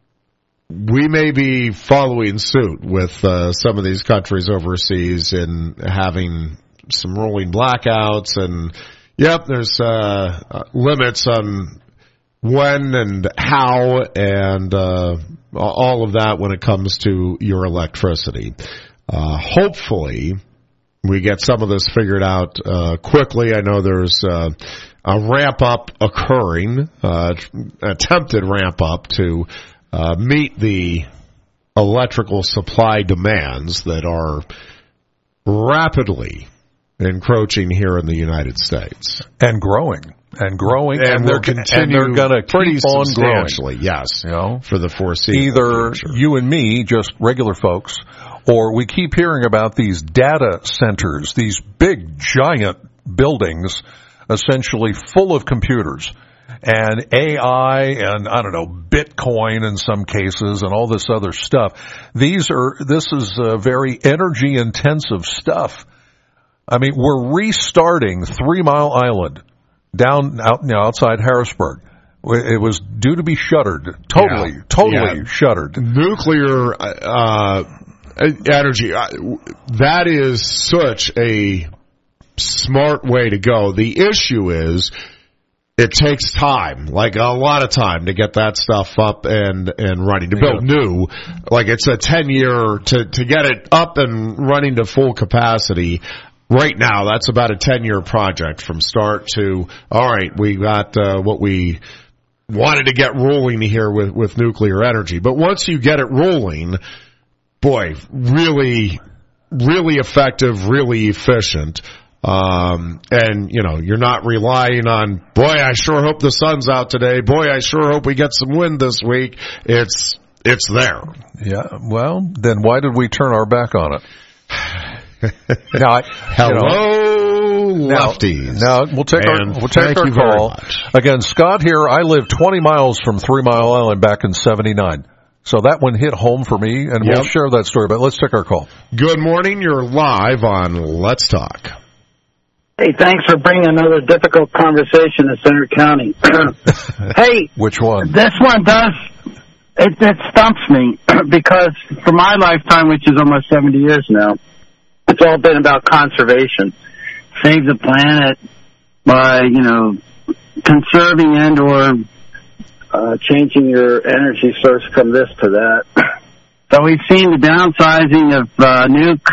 we may be following suit with uh, some of these countries overseas in having some rolling blackouts, and yep, there's uh, limits on when and how and uh, all of that when it comes to your electricity. Uh, hopefully, we get some of this figured out uh, quickly. I know there's uh, a ramp up occurring, uh, attempted ramp up to uh, meet the electrical supply demands that are rapidly encroaching here in the United States. And growing. And growing, and, and they're, will continue and they're going to pretty keep on growing. substantially, yes, you know, for the foreseeable Either future. you and me, just regular folks, or we keep hearing about these data centers, these big, giant buildings, essentially full of computers, and A I, and I don't know, Bitcoin in some cases, and all this other stuff. These are, this is uh, very energy-intensive stuff. I mean, we're restarting Three Mile Island. Down out, you know, outside Harrisburg. It was due to be shuttered. Totally, yeah. totally yeah. shuttered. Nuclear uh, energy, uh, that is such a smart way to go. The issue is it takes time, like a lot of time, to get that stuff up and, and running. To build yeah. new, like it's a ten-year, to, to get it up and running to full capacity. Right now, that's about a ten-year project from start to, all right, we got uh, what we wanted to get rolling here with, with nuclear energy. But once you get it rolling, boy, really, really effective, really efficient. Um, and, you know, you're not relying on, boy, I sure hope the sun's out today. Boy, I sure hope we get some wind this week. It's, it's there. Yeah, well, then why did we turn our back on it? Now, I, Hello, you know, lefties. Now, now we'll take and our we'll take our call again. Scott here. I lived twenty miles from Three Mile Island back in seventy-nine, so that one hit home for me, and Yep. we'll share that story. But let's take our call. Good morning. You're live on Let's Talk. Hey, thanks for bringing another difficult conversation to Center County. Hey, which one? This one does. It, it stumps me because for my lifetime, which is almost seventy years now, it's all been about conservation. Save the planet by, you know, conserving and or uh, changing your energy source from this to that. So we've seen the downsizing of uh, nuke.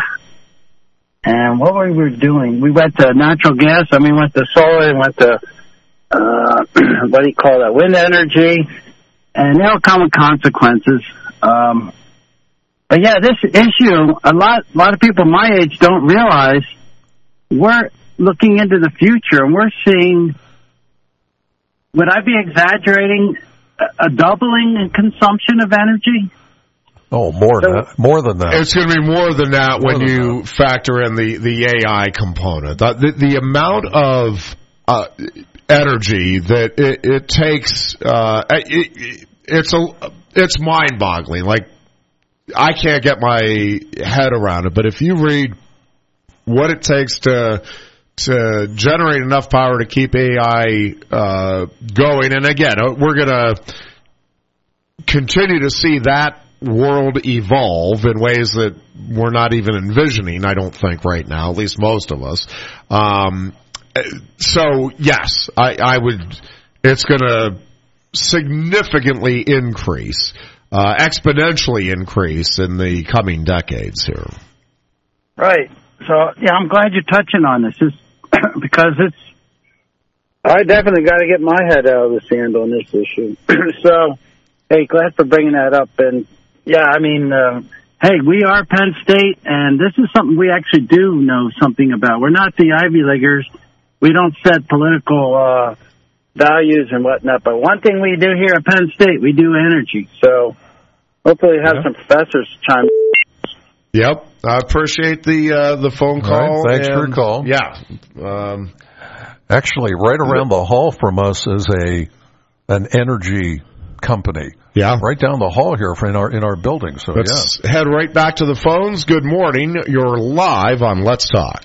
And what we were doing, we went to natural gas, I mean, went to solar, and went to, uh, what do you call that, wind energy. And they'll come with consequences. Um, but yeah, this issue, a lot, a lot of people my age don't realize we're looking into the future and we're seeing, would I be exaggerating, a, a doubling in consumption of energy? Oh, more than that. More than that. It's going to be more than that More when than you that. factor in the, the A I component. The, the, the amount of uh, energy that it, it takes, uh, it, it's a, it's mind-boggling. Like, I can't get my head around it. But if you read what it takes to to generate enough power to keep A I uh, going, and again, we're going to continue to see that world evolve in ways that we're not even envisioning, I don't think, right now, at least most of us. Um, so, yes, I, I would, it's going to significantly increase, uh, exponentially increase in the coming decades here. Right. So, yeah, I'm glad you're touching on this, it's, because it's, I definitely got to get my head out of the sand on this issue. So, hey, glad for bringing that up. And, yeah, I mean, uh, hey, we are Penn State, and this is something we actually do know something about. We're not the Ivy Leaguers. We don't set political uh, values and whatnot. But one thing we do here at Penn State, we do energy. So hopefully have yeah. some professors chime in. Yep. I appreciate the uh, the phone call. Right, thanks and, for your call. Yeah. Um, Actually, right around the hall from us is a an energy company. Yeah. Right down the hall here in our in our building. So Let's yeah. head right back to the phones. Good morning. You're live on Let's Talk.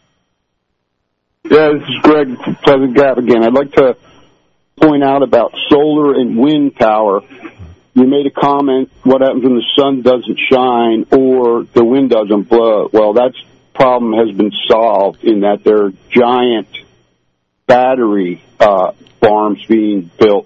Yeah, this is Greg from Pleasant Gap again. I'd like to point out about solar and wind power. You made a comment, what happens when the sun doesn't shine or the wind doesn't blow? Well, that problem has been solved in that there are giant battery uh, farms being built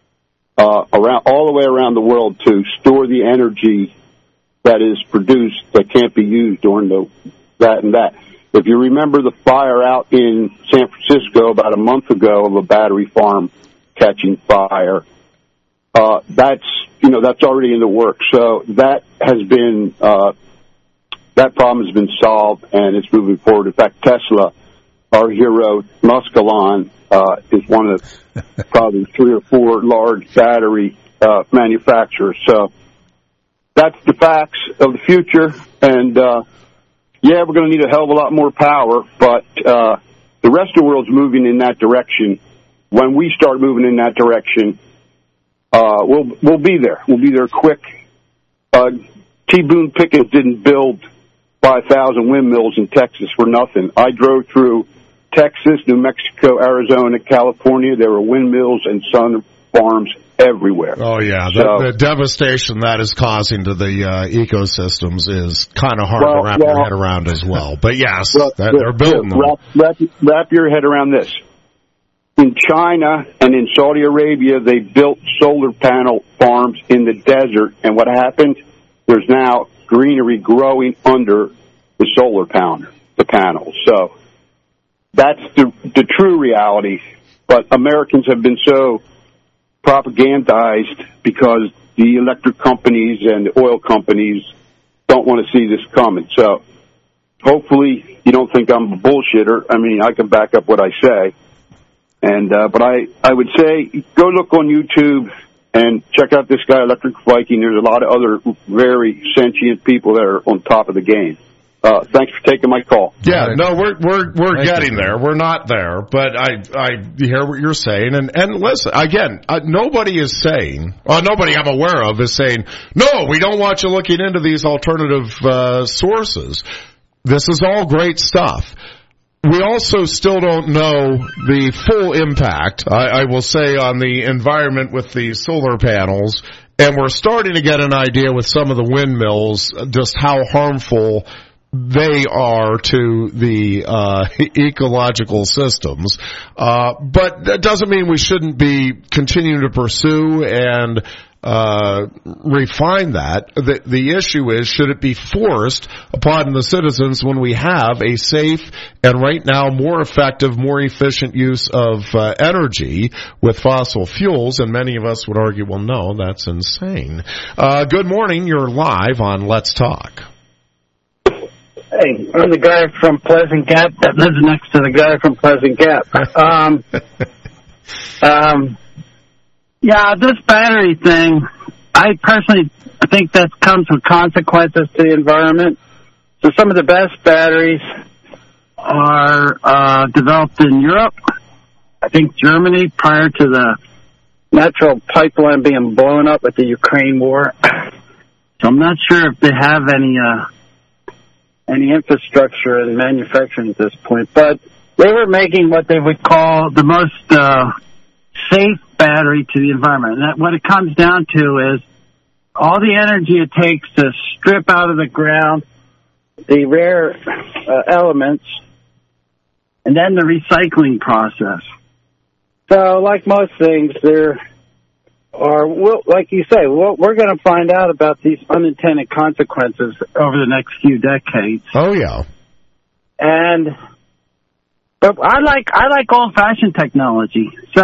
uh, around all the way around the world to store the energy that is produced that can't be used during the that and that. If you remember the fire out in San Francisco about a month ago of a battery farm catching fire, uh, that's you know that's already in the works. So that has been uh, that problem has been solved and it's moving forward. In fact, Tesla, our hero, Muskelon, uh, is one of the, probably three or four large battery uh, manufacturers. So that's the facts of the future. And, uh, yeah, we're going to need a hell of a lot more power, but uh, the rest of the world's moving in that direction. When we start moving in that direction, uh, we'll we'll be there. We'll be there quick. Uh, T. Boone Pickens didn't build five thousand windmills in Texas for nothing. I drove through Texas, New Mexico, Arizona, California. There were windmills and sun farms everywhere. Oh, yeah. So, the, the devastation that is causing to the uh, ecosystems is kind of hard well, to wrap well, your head around as well. But, yes, well, that, they're building them. Wrap, wrap, wrap your head around this. In China and in Saudi Arabia, they built solar panel farms in the desert, and what happened? There's now greenery growing under the solar panel, the panels. So that's the, the true reality. But Americans have been so propagandized because the electric companies and the oil companies don't want to see this coming. So hopefully you don't think I'm a bullshitter. I mean, I can back up what I say. And uh, but I, I would say go look on YouTube and check out this guy, Electric Viking. There's a lot of other very sentient people that are on top of the game. Uh, thanks for taking my call. Yeah, no, we're we're we're Thank getting you. there. We're not there, but I I hear what you're saying, and and listen again. Uh, nobody is saying, well, nobody I'm aware of is saying, no, we don't want you looking into these alternative uh, sources. This is all great stuff. We also still don't know the full impact, I, I will say, on the environment with the solar panels, and we're starting to get an idea with some of the windmills just how harmful they are to the uh, ecological systems. Uh, but that doesn't mean we shouldn't be continuing to pursue and uh, refine that. The, the issue is, should it be forced upon the citizens when we have a safe and right now more effective, more efficient use of uh, energy with fossil fuels? And many of us would argue, well, no, that's insane. Uh, good morning. You're live on Let's Talk. Hey, I'm the guy from Pleasant Gap that lives next to the guy from Pleasant Gap. Um, um, yeah, this battery thing, I personally think that comes with consequences to the environment. So some of the best batteries are uh, developed in Europe. I think Germany, prior to the natural pipeline being blown up with the Ukraine war. So I'm not sure if they have any... Uh, any infrastructure and manufacturing at this point, but they were making what they would call the most uh, safe battery to the environment. And that, what it comes down to is all the energy it takes to strip out of the ground the rare uh, elements and then the recycling process. So like most things, there are, well, like you say, well, we're going to find out about these unintended consequences over the next few decades. Oh, yeah. And, but I like, I like old-fashioned technology. So,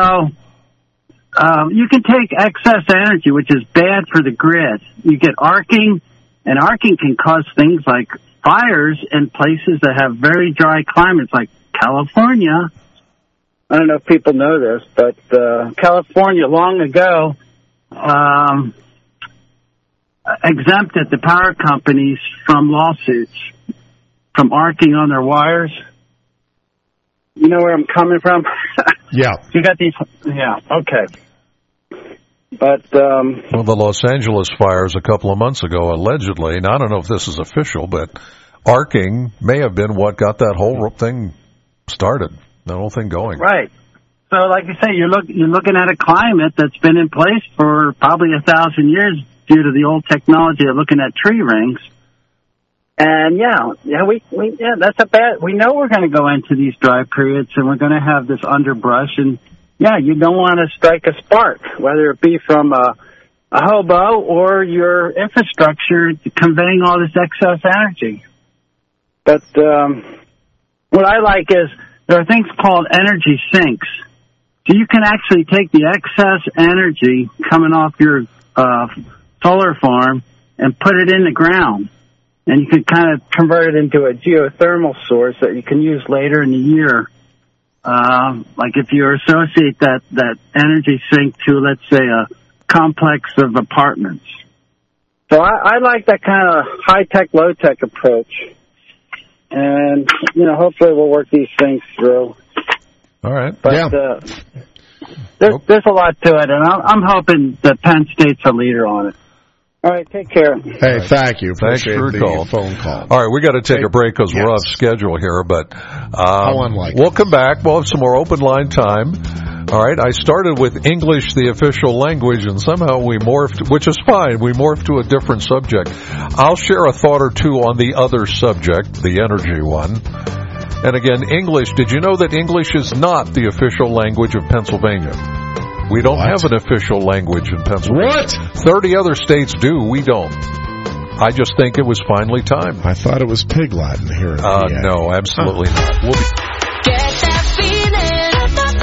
um, you can take excess energy, which is bad for the grid. You get arcing, And arcing can cause things like fires in places that have very dry climates, like California. I don't know if people know this, but uh, California long ago um, exempted the power companies from lawsuits from arcing on their wires. You know where I'm coming from? Yeah. You got these? Yeah, okay. But, um... Well, the Los Angeles fires a couple of months ago, allegedly, and I don't know if this is official, but arcing may have been what got that whole thing started, that whole thing going. Right. So, like you say, you're, look, you're looking at a climate that's been in place for probably a thousand years due to the old technology of looking at tree rings. And yeah, yeah, we, we, yeah, that's a bad, we know we're going to go into these dry periods and we're going to have this underbrush, and yeah, you don't want to strike a spark, whether it be from a, a hobo or your infrastructure conveying all this excess energy. But, um, what I like is there are things called energy sinks. So you can actually take the excess energy coming off your, uh, solar farm and put it in the ground. And you can kind of convert it into a geothermal source that you can use later in the year. Um, like if you associate that, that energy sink to, let's say, a complex of apartments. So I, I like that kind of high-tech, low-tech approach. And, you know, hopefully we'll work these things through. All right. But, yeah. uh, there's, there's a lot to it, and I'm, I'm hoping that Penn State's a leader on it. All right, take care. Hey, thank you. Thanks Appreciate for the your call. phone call. All right, we got to take Hey, a break because yes. we're off schedule here, but How um, unlikely. we'll come back. We'll have some more open line time. All right, I started with English, the official language, and somehow we morphed, which is fine, we morphed to a different subject. I'll share a thought or two on the other subject, the energy one. And again, English, did you know that English is not the official language of Pennsylvania? We don't What? have an official language in Pennsylvania. What? thirty other states do. We don't. I just think it was finally time. I thought it was Pig Latin here in Uh, Indiana. no, absolutely not. We'll be... Get that feeling. Get that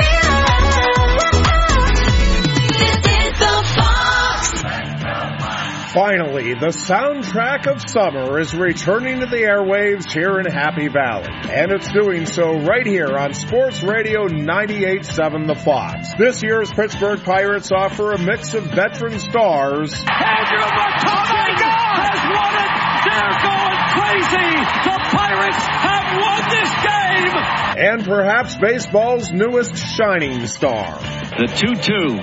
feeling. This is the Fox. Finally, the soundtrack of summer is returning to the airwaves here in Happy Valley. And it's doing so right here on Sports Radio ninety-eight point seven The Fox. This year's Pittsburgh Pirates offer a mix of veteran stars Andrew McCutcheon has won it. They're going crazy. The Pirates have won this game. and perhaps baseball's newest shining star. The two two.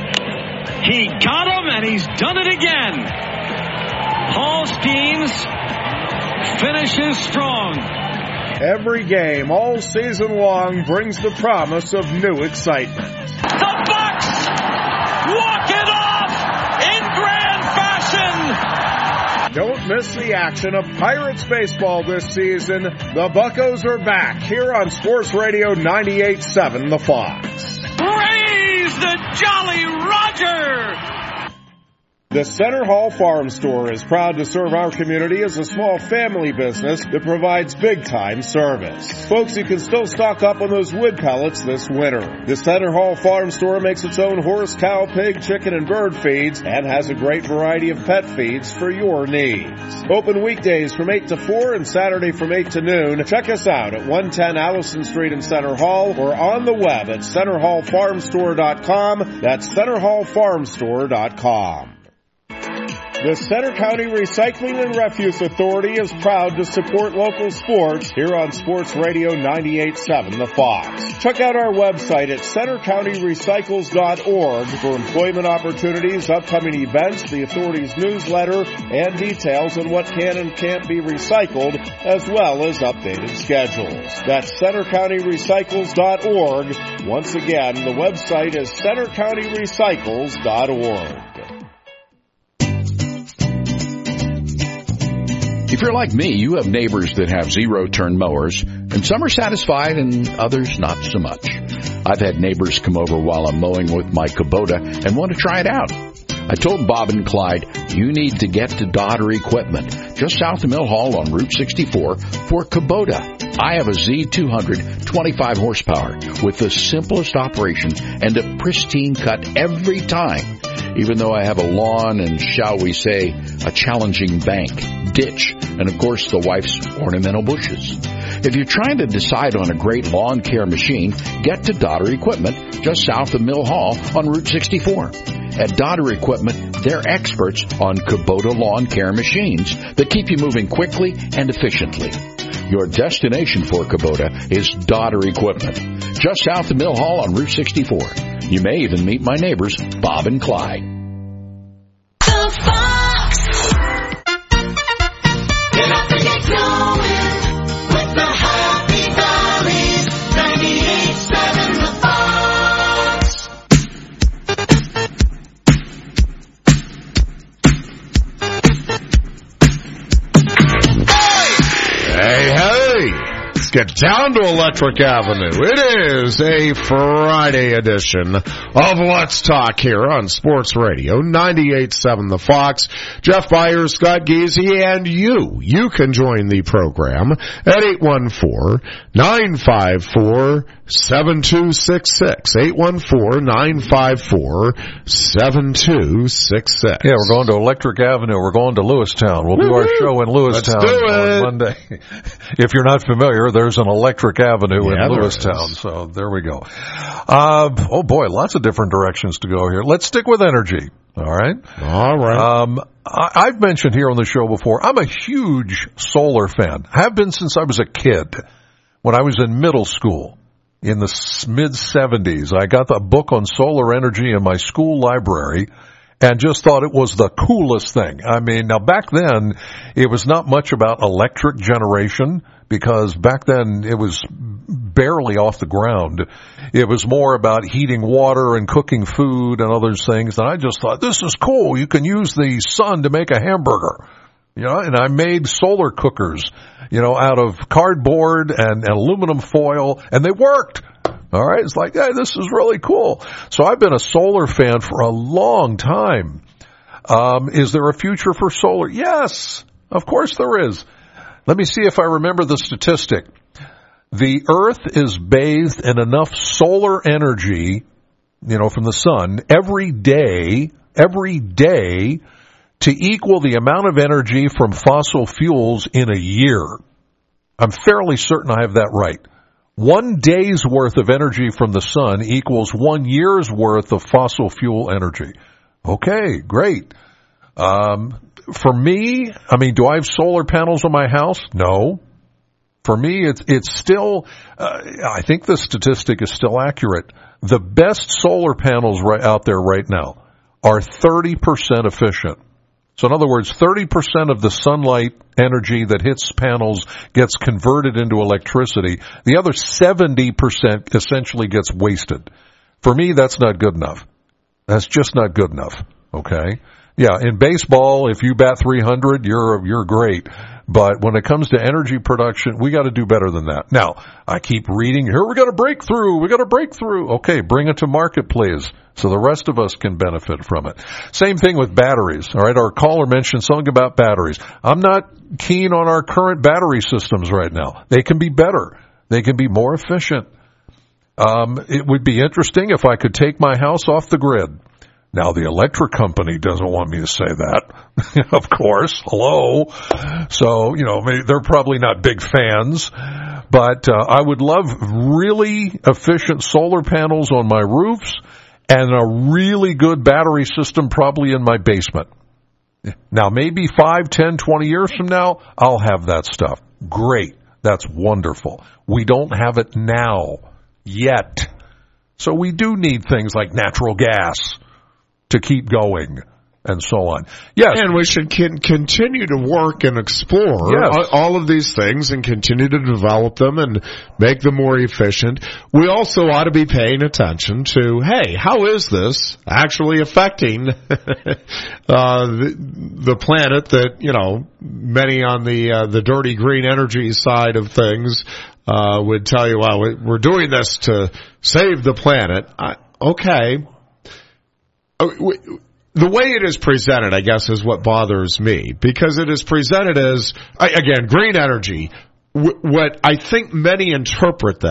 He got him, and he's done it again. Paul Skeens finishes strong. Every game all season long brings the promise of new excitement. The Bucks walk it off in grand fashion. Don't miss the action of Pirates baseball this season. The Buccos are back here on Sports Radio ninety-eight point seven The Fox. Praise the Jolly Roger! The Center Hall Farm Store is proud to serve our community as a small family business that provides big-time service. Folks, you can still stock up on those wood pellets this winter. The Center Hall Farm Store makes its own horse, cow, pig, chicken, and bird feeds and has a great variety of pet feeds for your needs. Open weekdays from eight to four and Saturday from eight to noon. Check us out at one ten Allison Street in Center Hall or on the web at center hall farm store dot com. That's center hall farm store dot com. The Center County Recycling and Refuse Authority is proud to support local sports here on Sports Radio ninety-eight point seven The Fox. Check out our website at center county recycles dot org for employment opportunities, upcoming events, the authority's newsletter, and details on what can and can't be recycled, as well as updated schedules. That's center county recycles dot org. Once again, the website is center county recycles dot org. If you're like me, you have neighbors that have zero-turn mowers, and some are satisfied and others not so much. I've had neighbors come over while I'm mowing with my Kubota and want to try it out. I told Bob and Clyde, you need to get to Dodder Equipment, just south of Mill Hall on Route sixty-four, for Kubota. I have a Z two hundred, twenty-five horsepower, with the simplest operation and a pristine cut every time. even though I have a lawn and, shall we say, a challenging bank, ditch, and of course the wife's ornamental bushes. If you're trying to decide on a great lawn care machine, get to Dodder Equipment just south of Mill Hall on Route sixty-four. At Dodder Equipment, they're experts on Kubota lawn care machines that keep you moving quickly and efficiently. Your destination for Kubota is Dodder Equipment, just south of Mill Hall on Route sixty-four. You may even meet my neighbors, Bob and Clyde. The Fox. Get up and get going with the Happy Valleys. ninety-eight point seven The Fox. Hey, hey! Let's get down to Electric Avenue. It is a Friday edition of Let's Talk here on Sports Radio ninety-eight point seven The Fox. Jeff Byers, Scott Geezy, and you. You can join the program at eight one four, nine five four, seven two six six. eight one four, nine five four, seven two six six. Yeah, we're going to Electric Avenue. We're going to Lewistown. We'll do our show in Lewistown on Monday. If you're not familiar, there's an Electric Avenue Yeah, in there Lewistown. is. So there we go. Uh, oh boy, lots of different directions to go here. Let's stick with energy. All right. All right. Um, I, I've mentioned here on the show before, I'm a huge solar fan. Have been since I was a kid. When I was in middle school in the mid seventies, I got a book on solar energy in my school library and just thought it was the coolest thing. I mean, now back then, it was not much about electric generation because back then it was barely off the ground. It was more about heating water and cooking food and other things. And I just thought, this is cool. You can use the sun to make a hamburger. You know, and I made solar cookers, you know, out of cardboard and, and aluminum foil, and they worked. All right. It's like, hey, this is really cool. So I've been a solar fan for a long time. Um, is there a future for solar? Yes, of course there is. Let me see if I remember the statistic. The Earth is bathed in enough solar energy, you know, from the sun every day, every day to equal the amount of energy from fossil fuels in a year. I'm fairly certain I have that right. One day's worth of energy from the sun equals one year's worth of fossil fuel energy. Okay, great. Um, for me, I mean, do I have solar panels on my house? No. For me, it's, it's still, uh, I think the statistic is still accurate. The best solar panels right out there right now are thirty percent efficient. So in other words, thirty percent of the sunlight energy that hits panels gets converted into electricity. The other seventy percent essentially gets wasted. For me, that's not good enough. That's just not good enough. Okay? Yeah, in baseball, if you bat three hundred, you're you're great. But when it comes to energy production, we got to do better than that. Now, I keep reading, here we got a breakthrough, we got a breakthrough. Okay, bring it to market, please, so the rest of us can benefit from it. Same thing with batteries. All right, our caller mentioned something about batteries. I'm not keen on our current battery systems right now. They can be better. They can be more efficient. Um, it would be interesting if I could take my house off the grid. Now, the electric company doesn't want me to say that, of course. Hello. So, you know, they're probably not big fans. But uh, I would love really efficient solar panels on my roofs and a really good battery system probably in my basement. Now, maybe five, ten, twenty years from now, I'll have that stuff. Great. That's wonderful. We don't have it now yet. So we do need things like natural gas to keep going and so on. Yes. And we should con- continue to work and explore yes. all of these things and continue to develop them and make them more efficient. We also ought to be paying attention to, hey, how is this actually affecting uh, the, the planet that, you know, many on the uh, the dirty green energy side of things uh, would tell you, well, we're doing this to save the planet. I, okay. The way it is presented, I guess, is what bothers me, because it is presented as, again, green energy. What I think many interpret that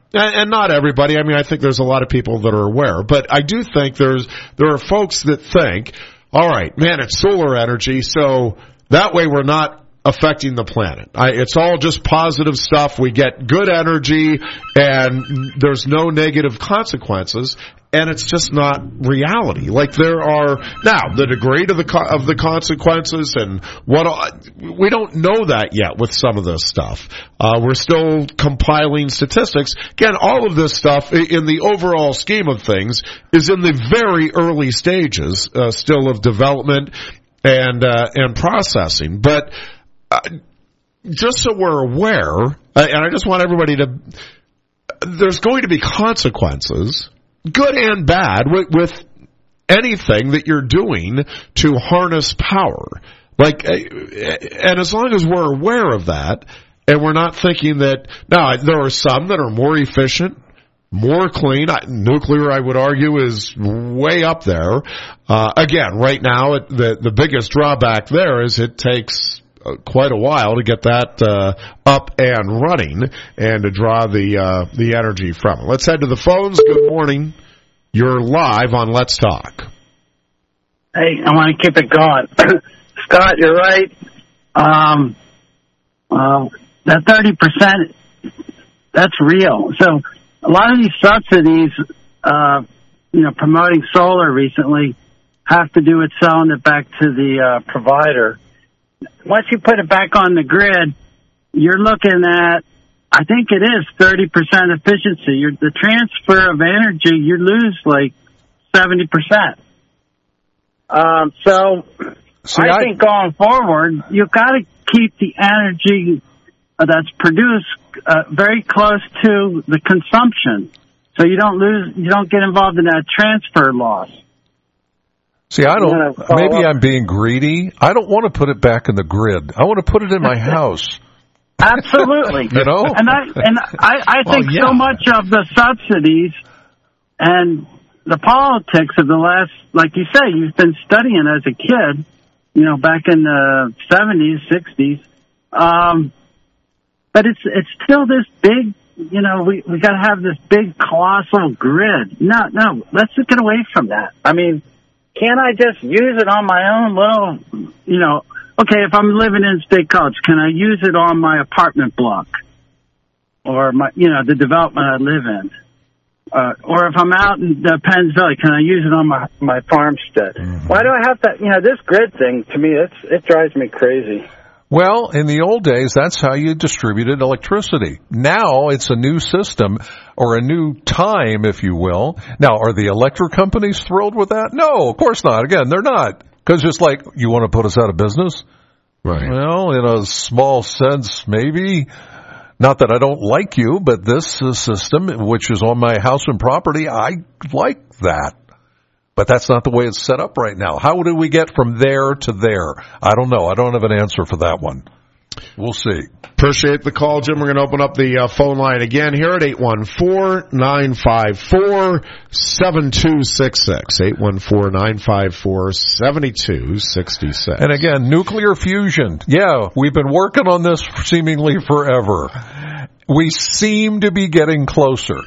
And, and not everybody. I mean, I think there's a lot of people that are aware, but I do think there's there are folks that think, all right, man, it's solar energy, so that way we're not affecting the planet. I, it's all just positive stuff. We get good energy, and there's no negative consequences. And it's just not reality. Like there are now the degree of the co- of the consequences, and what we don't know that yet with some of this stuff. Uh, we're still compiling statistics. Again, all of this stuff in the overall scheme of things is in the very early stages, uh, still of development and uh, and processing. But uh, just so we're aware, and I just want everybody to, there's going to be consequences, good and bad, with, with anything that you're doing to harness power. Like, and as long as we're aware of that, and we're not thinking that, now, there are some that are more efficient, more clean. Nuclear, I would argue, is way up there. Uh, again, right now, it, the, the biggest drawback there is it takes quite a while to get that uh, up and running and to draw the uh, the energy from it. Let's head to the phones. Good morning. You're live on Let's Talk. Hey, I want to keep it going. Scott, you're right. Um, uh, that thirty percent, that's real. So a lot of these subsidies, uh, you know, promoting solar recently have to do with selling it back to the uh, provider. Once you put it back on the grid, you're looking at, I think it is thirty percent efficiency. You're, the transfer of energy, you lose like seventy percent. Um, so See, I, I think going forward, you've got to keep the energy that's produced uh, very close to the consumption, so you don't lose, you don't get involved in that transfer loss. See, I don't, maybe I'm being greedy. I don't want to put it back in the grid. I want to put it in my house. Absolutely. You know? And I, and I, I Well, think yeah. so much of the subsidies and the politics of the last, like you say, you've been studying as a kid, you know, back in the seventies, sixties. Um, but it's, it's still this big, you know, we, we got to have this big colossal grid. No, no, let's get away from that. I mean, can't I just use it on my own little, you know, okay, if I'm living in State College, can I use it on my apartment block or my, you know, the development I live in? Uh, or if I'm out in the Penn Valley, can I use it on my, my farmstead? Mm-hmm. Why do I have to, you know, this grid thing, to me, it's, it drives me crazy. Well, in the old days, that's how you distributed electricity. Now it's a new system, or a new time, if you will. Now, are the electric companies thrilled with that? No, of course not. Again, they're not. Because just like, you want to put us out of business? Right. Well, in a small sense, maybe. Not that I don't like you, but this uh, system, which is on my house and property, I like that. But that's not the way it's set up right now. How do we get from there to there? I don't know. I don't have an answer for that one. We'll see. Appreciate the call, Jim. We're going to open up the uh, phone line again here at eight one four, nine five four, seven two six six. eight one four, nine five four, seven two six six. And again, nuclear fusion. Yeah, we've been working on this seemingly forever. We seem to be getting closer.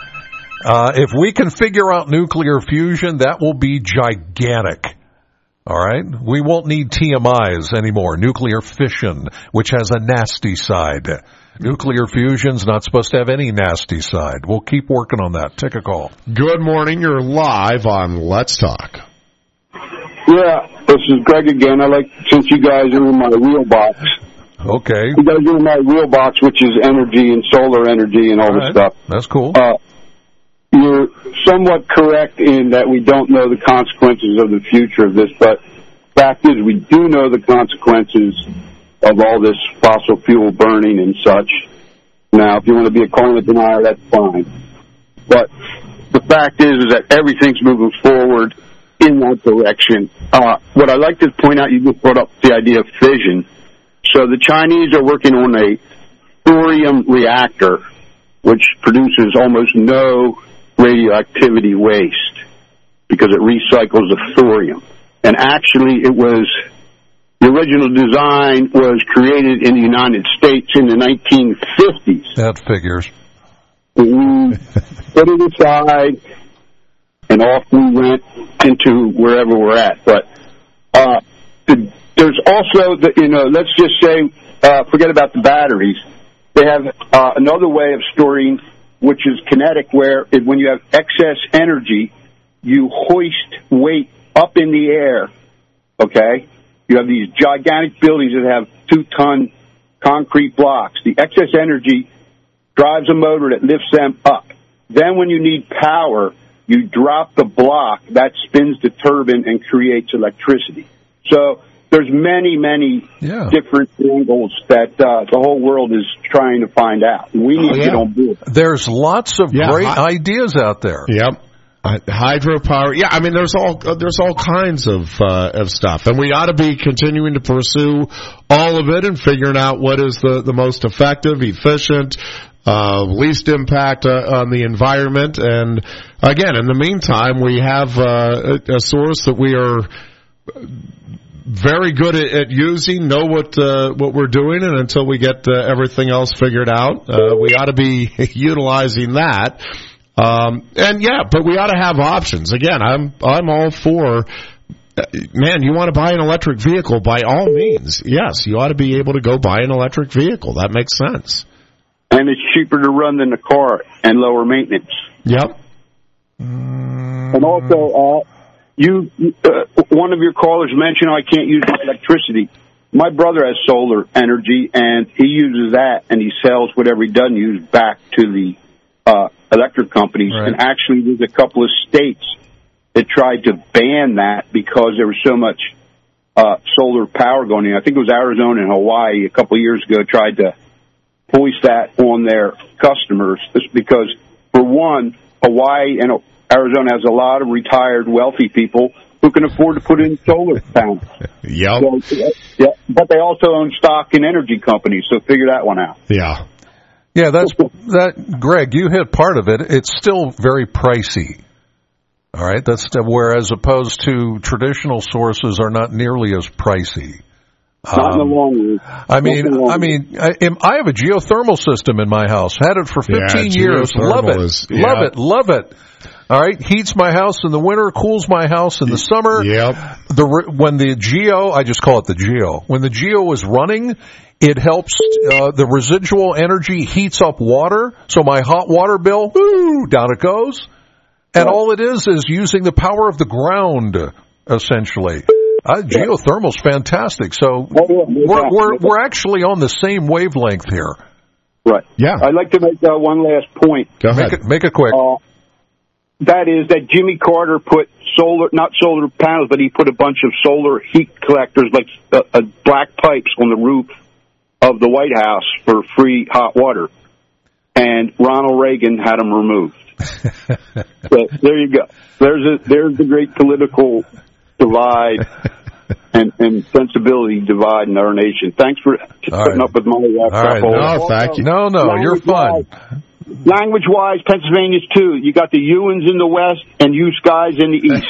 Uh, if we can figure out nuclear fusion, that will be gigantic. All right? We won't need T M Is anymore. Nuclear fission, which has a nasty side. Nuclear fusion's not supposed to have any nasty side. We'll keep working on that. Take a call. Good morning. You're live on Let's Talk. Yeah, this is Greg again. I like, since you guys are in my wheelbox. Okay. You guys are in my wheelbox, which is energy and solar energy and all, all this right. stuff. That's cool. Uh, You're somewhat correct in that we don't know the consequences of the future of this, but the fact is we do know the consequences of all this fossil fuel burning and such. Now, if you want to be a climate denier, that's fine. But the fact is, is that everything's moving forward in that direction. Uh, what I'd like to point out, you just brought up the idea of fission. So the Chinese are working on a thorium reactor, which produces almost no radioactivity waste because it recycles the thorium. And actually it was, the original design was created in the United States in the nineteen fifties. That figures. We put it aside, and off we went into wherever we're at. But uh, the, there's also, the, you know, let's just say, uh, forget about the batteries. They have uh, another way of storing, which is kinetic, where it, when you have excess energy, you hoist weight up in the air, okay? You have these gigantic buildings that have two-ton concrete blocks. The excess energy drives a motor that lifts them up. Then when you need power, you drop the block, that spins the turbine and creates electricity. So there's many, many yeah. different angles that uh, the whole world is trying to find out. We need oh, yeah. to get on board. There's lots of yeah, great I, ideas out there. Yep. Uh, hydropower, yeah. I mean, there's all uh, there's all kinds of uh, of stuff, and we ought to be continuing to pursue all of it and figuring out what is the, the most effective, efficient, uh, least impact uh, on the environment. And again, in the meantime, we have uh, a, a source that we are very good at, at using, know what uh, what we're doing, and until we get uh, everything else figured out, uh, we ought to be utilizing that. Um, and yeah, but we ought to have options. Again, I'm, I'm all for, man, you want to buy an electric vehicle, by all means. Yes, you ought to be able to go buy an electric vehicle. That makes sense. And it's cheaper to run than the car and lower maintenance. Yep. And also, uh, you, uh, one of your callers mentioned, oh, I can't use my electricity. My brother has solar energy, and he uses that, and he sells whatever he doesn't use back to the uh, electric companies. Right. And actually, there's a couple of states that tried to ban that because there was so much uh, solar power going in. I think it was Arizona and Hawaii a couple of years ago tried to hoist that on their customers. It's because, for one, Hawaii and Arizona has a lot of retired wealthy people who can afford to put in solar panels. Yep. So, yeah, but they also own stock in energy companies, so figure that one out. Yeah. Yeah, that's that. Greg, you hit part of it. It's still very pricey. All right, that's whereas opposed to traditional sources are not nearly as pricey. Not in the long run. I mean, I mean, I, I have a geothermal system in my house. Had it for fifteen yeah, years. Love it. Is, love yeah. it. Love it. All right, heats my house in the winter, cools my house in the summer. Yep. The when the Geo, I just call it the Geo. When the Geo is running, it helps uh, the residual energy heats up water. So my hot water bill, whoo, down it goes. And all it is is using the power of the ground, essentially. Uh, geothermal's fantastic. So we're we're we're actually on the same wavelength here. Right. Yeah. I'd like to make uh, one last point. Go ahead. Make it, make it quick. Uh, that is that Jimmy Carter put solar, not solar panels, but he put a bunch of solar heat collectors, like uh, uh, black pipes, on the roof of the White House for free hot water. And Ronald Reagan had them removed. So there you go. There's a, there's the great political divide and, and sensibility divide in our nation. Thanks for All putting right. up with my rap. All right. No, thank you. No, no, you're fun. Language-wise, Pennsylvania's too. You got the Ewans in the west and you guys in the east.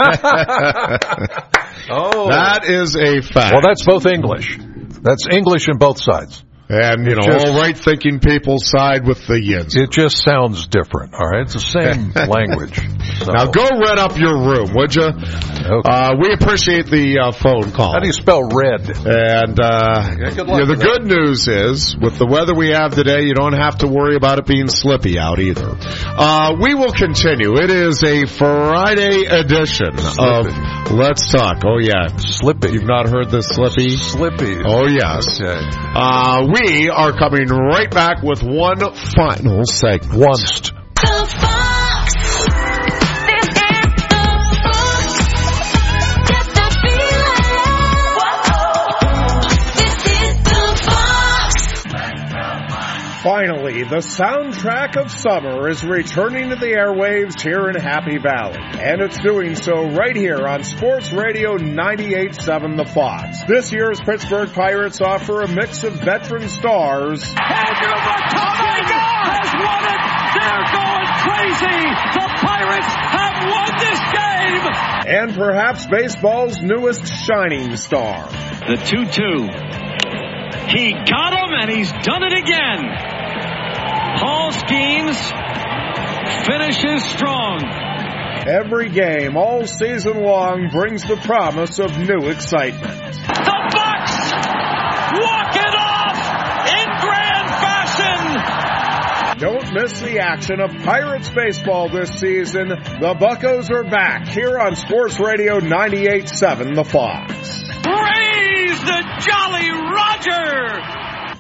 Oh, that is a fact. well, that's both English. That's English in both sides. And, you know, just- all right-thinking people side with the yins. It just sounds different, all right? It's the same language. So. Now, go red up your room, would you? Okay. Uh, we appreciate the uh, phone call. How do you spell red? And uh, Yeah, good luck you know, the with good news is, with the weather we have today, you don't have to worry about it being slippy out either. Uh, we will continue. It is a Friday edition Slippy. of Let's Talk. Oh, yeah. Slippy. You've not heard the Slippy? Slippy. Oh, yes. Okay. Uh, we are coming right back with one final segment. Once. The Fox. This is the Fox. Get the feeling. Whoa. This is the Fox. Finally, the soundtrack of summer is returning to the airwaves here in Happy Valley. And it's doing so right here on Sports Radio ninety-eight point seven The Fox. This year's Pittsburgh Pirates offer a mix of veteran stars. Andrew McCutcheon has won it. They're going crazy. The Pirates have won this game. And perhaps baseball's newest shining star. The two two. He got him, and he's done it again. Paul Skeens finishes strong. Every game all season long brings the promise of new excitement. The Bucks walk it off in grand fashion. Don't miss the action of Pirates baseball this season. The Buccos are back here on Sports Radio ninety-eight point seven The Fox. Praise the Jolly Roger!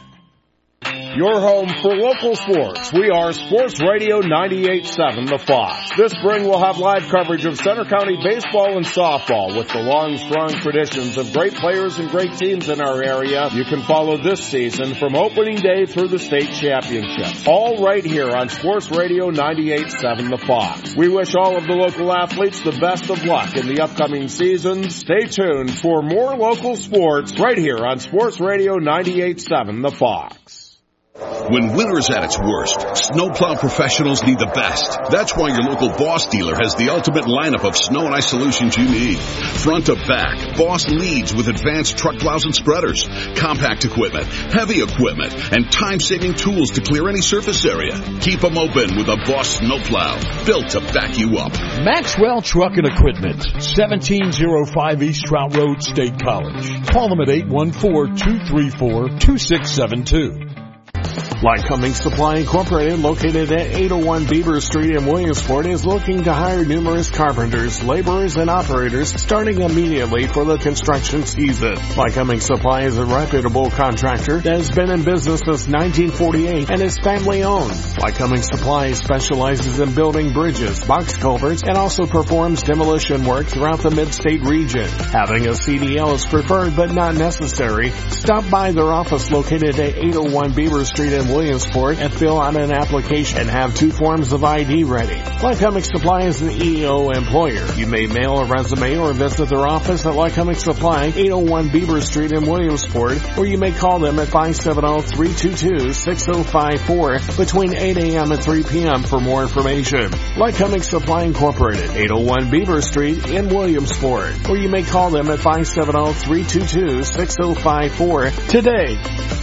Your home for local sports. We are Sports Radio ninety-eight point seven The Fox. This spring we'll have live coverage of Center County baseball and softball with the long, strong traditions of great players and great teams in our area. You can follow this season from opening day through the state championships. All right here on Sports Radio ninety-eight point seven The Fox. We wish all of the local athletes the best of luck in the upcoming season. Stay tuned for more local sports right here on Sports Radio ninety-eight point seven The Fox. When winter's at its worst, snowplow professionals need the best. That's why your local Boss dealer has the ultimate lineup of snow and ice solutions you need. Front to back, Boss leads with advanced truck plows and spreaders, compact equipment, heavy equipment, and time-saving tools to clear any surface area. Keep them open with a Boss snowplow, built to back you up. Maxwell Truck and Equipment, seventeen oh five East Trout Road, State College. Call them at eight one four, two three four, two six seven two. Lycoming Supply Incorporated, located at eight oh one Beaver Street in Williamsport, is looking to hire numerous carpenters, laborers, and operators starting immediately for the construction season. Lycoming Supply is a reputable contractor that has been in business since nineteen forty-eight and is family-owned. Lycoming Supply specializes in building bridges, box culverts, and also performs demolition work throughout the mid-state region. Having a C D L is preferred but not necessary. Stop by their office located at eight oh one Beaver Street in Williamsport and fill out an application and have two forms of I D ready. Lycoming Supply is an E O employer. You may mail a resume or visit their office at Lycoming Supply, eight oh one Beaver Street in Williamsport, or you may call them at five seven zero, three two two, six zero five four between eight a.m. and three p.m. for more information. Lycoming Supply Incorporated, eight oh one Beaver Street in Williamsport, or you may call them at five seven zero, three two two, six zero five four today.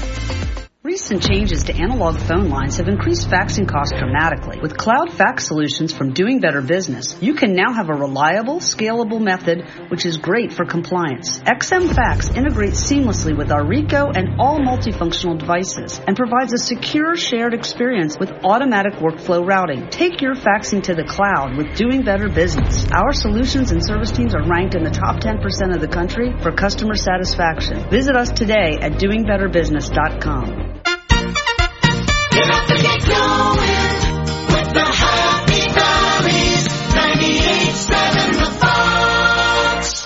Recent changes to analog phone lines have increased faxing costs dramatically. With cloud fax solutions from Doing Better Business, you can now have a reliable, scalable method, which is great for compliance. X M Fax integrates seamlessly with our Rico and all multifunctional devices and provides a secure, shared experience with automatic workflow routing. Take your faxing to the cloud with Doing Better Business. Our solutions and service teams are ranked in the top ten percent of the country for customer satisfaction. Visit us today at doing better business dot com. Get up and get going with the Happy Valleys, ninety-eight point seven The Fox.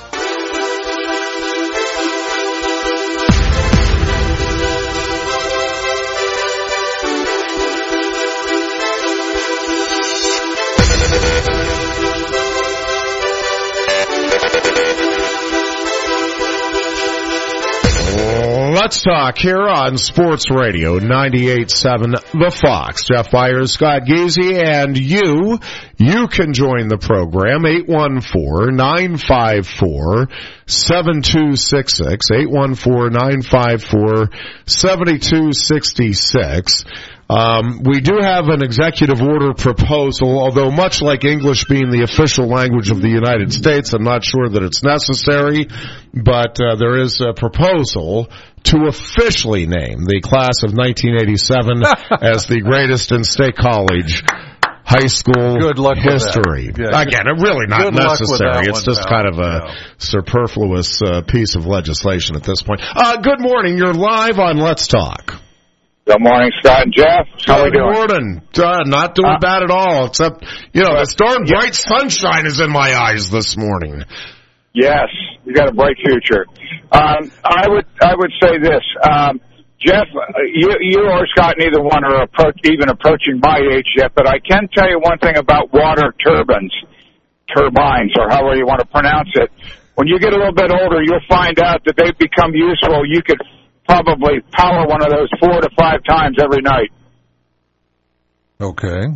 Let's talk here on Sports Radio ninety-eight point seven The Fox. Jeff Byers, Scott Giese, and you, you can join the program, eight one four, nine five four, seven two six six, eight one four, nine five four, seven two six six. Um, we do have an executive order proposal, although much like English being the official language of the United States, I'm not sure that it's necessary, but uh, there is a proposal to officially name the class of nineteen eighty-seven as the greatest in State College high school good luck history. Yeah, Again, good, really not necessary. It's just now. kind of a yeah. superfluous uh, piece of legislation at this point. Uh, good morning. You're live on Let's Talk. Good morning, Scott and Jeff. How are we Good doing? morning. Uh, not doing uh, bad at all, except, you know, uh, the darn yeah. bright sunshine is in my eyes this morning. Yes, you got a bright future. Um, I would I would say this, um, Jeff. You, you or Scott, neither one are approach, even approaching my age yet. But I can tell you one thing about water turbines, turbines, or however you want to pronounce it. When you get a little bit older, you'll find out that they become useful. You could probably power one of those four to five times every night. Okay.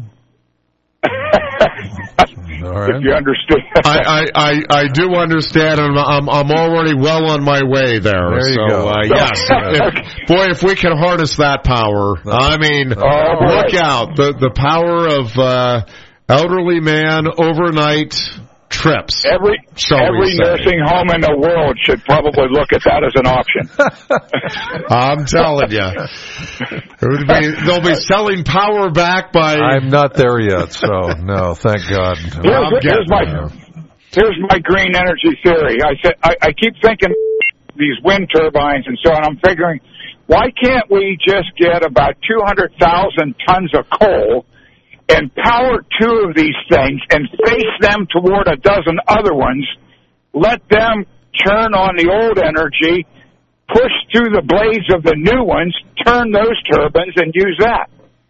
All right. If you understand. I, I, I, I do understand, and I'm, I'm already well on my way there. There you so, go. Uh, yes. if, boy, if we can harness that power, I mean, oh, look out. The, the power of, uh, elderly man overnight trips. Every shall we every say. nursing home in the world should probably look at that as an option. I'm telling you, it would be, they'll be selling power back by. I'm not there yet, so no, thank God. Here's, here's my here's my green energy theory. I said I, I keep thinking these wind turbines and so on. I'm figuring, why can't we just get about two hundred thousand tons of coal and power two of these things and face them toward a dozen other ones, let them turn on the old energy, push through the blades of the new ones, turn those turbines, and use that.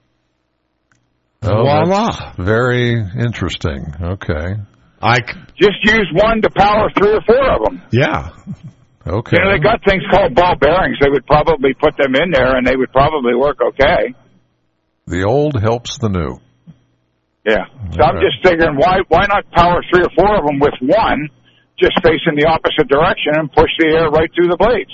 Oh, Voila. Very interesting. Okay. I Just use one to power three or four of them. Yeah. Okay. You know, they got things called ball bearings. They would probably put them in there, and they would probably work okay. The old helps the new. Yeah. So I'm just figuring, why why not power three or four of them with one, just facing the opposite direction and push the air right through the blades?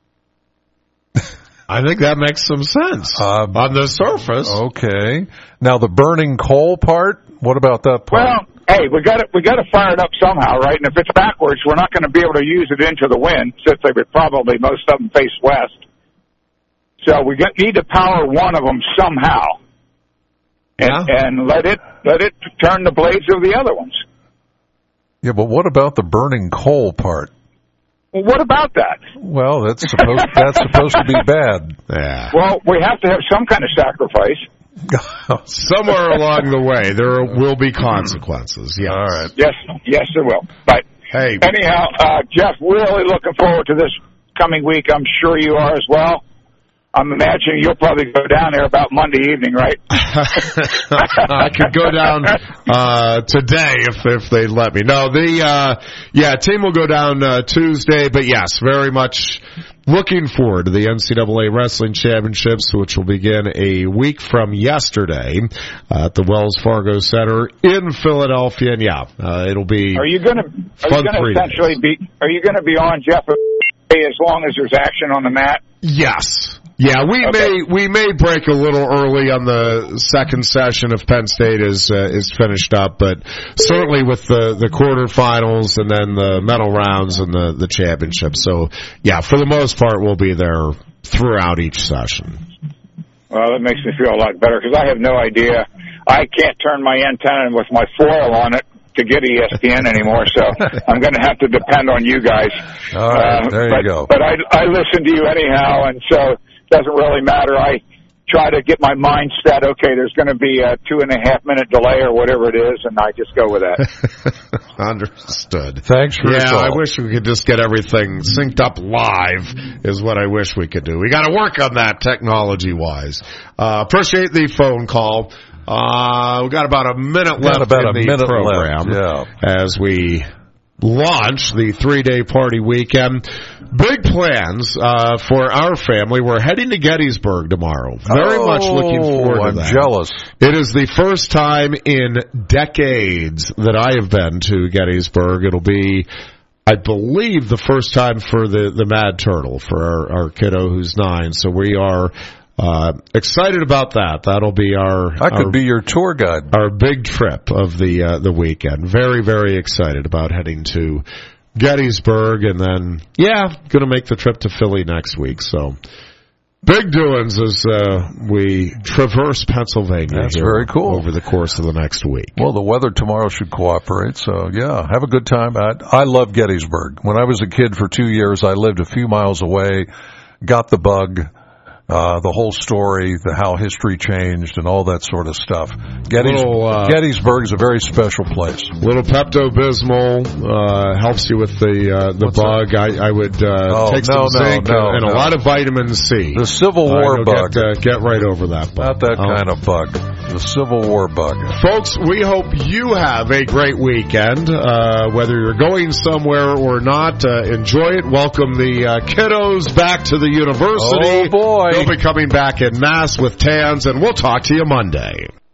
I think that makes some sense uh, on the surface. Okay. Now the burning coal part. What about that part? Well, hey, we got to we got to fire it up somehow, right? And if it's backwards, we're not going to be able to use it into the wind, since they would probably most of them face west. So we got, need to power one of them somehow. And, yeah. and let it let it turn the blades of the other ones. Yeah, but what about the burning coal part? Well, what about that? Well, that's supposed that's supposed to be bad. Yeah. Well, we have to have some kind of sacrifice. Somewhere along the way, there will be consequences. Yes. All right. Yes, yes, there will. But hey, anyhow, uh, Jeff, really looking forward to this coming week. I'm sure you are as well. I'm imagining you'll probably go down there about Monday evening, right? I could go down uh today if if they let me. No, the uh yeah, team will go down uh, Tuesday, but yes, very much looking forward to the N C double A Wrestling Championships, which will begin a week from yesterday uh, at the Wells Fargo Center in Philadelphia. And yeah, uh, it'll be Are you going to are you going to essentially be Are you going to be on, Jeff, as long as there's action on the mat? Yes. Yeah, we okay. may we may break a little early on the second session if Penn State is uh, is finished up, but certainly with the the quarterfinals and then the medal rounds and the the championship. So yeah, for the most part, we'll be there throughout each session. Well, that makes me feel a lot better because I have no idea. I can't turn my antenna with my foil on it to get E S P N anymore, so I'm going to have to depend on you guys. All right, uh, there but, you go. But I I listen to you anyhow, and so. Doesn't really matter. I try to get my mind set, okay, there's going to be a two and a half minute delay or whatever it is, and I just go with that. Understood. Thanks for Yeah, your I wish we could just get everything synced up live is what I wish we could do. We got to work on that technology-wise. Uh, appreciate the phone call. Uh, we got about a minute left about in a the minute program left, yeah. as we launch the three-day party weekend. Big plans uh, for our family. We're heading to Gettysburg tomorrow. Very oh, much looking forward to I'm that. jealous. It is the first time in decades that I have been to Gettysburg. It'll be, I believe, the first time for the, the Mad Turtle, for our, our kiddo who's nine. So we are uh excited about that. That'll be our... I could our, be your tour guide. Our big trip of the uh, the weekend. Very, very excited about heading to Gettysburg, and then, yeah, going to make the trip to Philly next week. So, big doings as uh, we traverse Pennsylvania. That's here very cool. Over the course of the next week. Well, the weather tomorrow should cooperate, so yeah, have a good time. I, I love Gettysburg. When I was a kid for two years, I lived a few miles away, got the bug. Uh, the whole story, the how history changed, and all that sort of stuff. Gettys- little, uh, Gettysburg is a very special place. Little Pepto-Bismol uh, helps you with the uh, the What's bug. I, I would uh, oh, take no, some no, zinc no, and, and no. a lot of vitamin C. The Civil War uh, bug. Get, uh, get right over that bug. Not that Oh. kind of bug. The Civil War bug. Folks, we hope you have a great weekend. Uh, whether you're going somewhere or not, uh, enjoy it. Welcome the uh, kiddos back to the university. Oh, boy. They'll be coming back in mass with tans, and we'll talk to you Monday.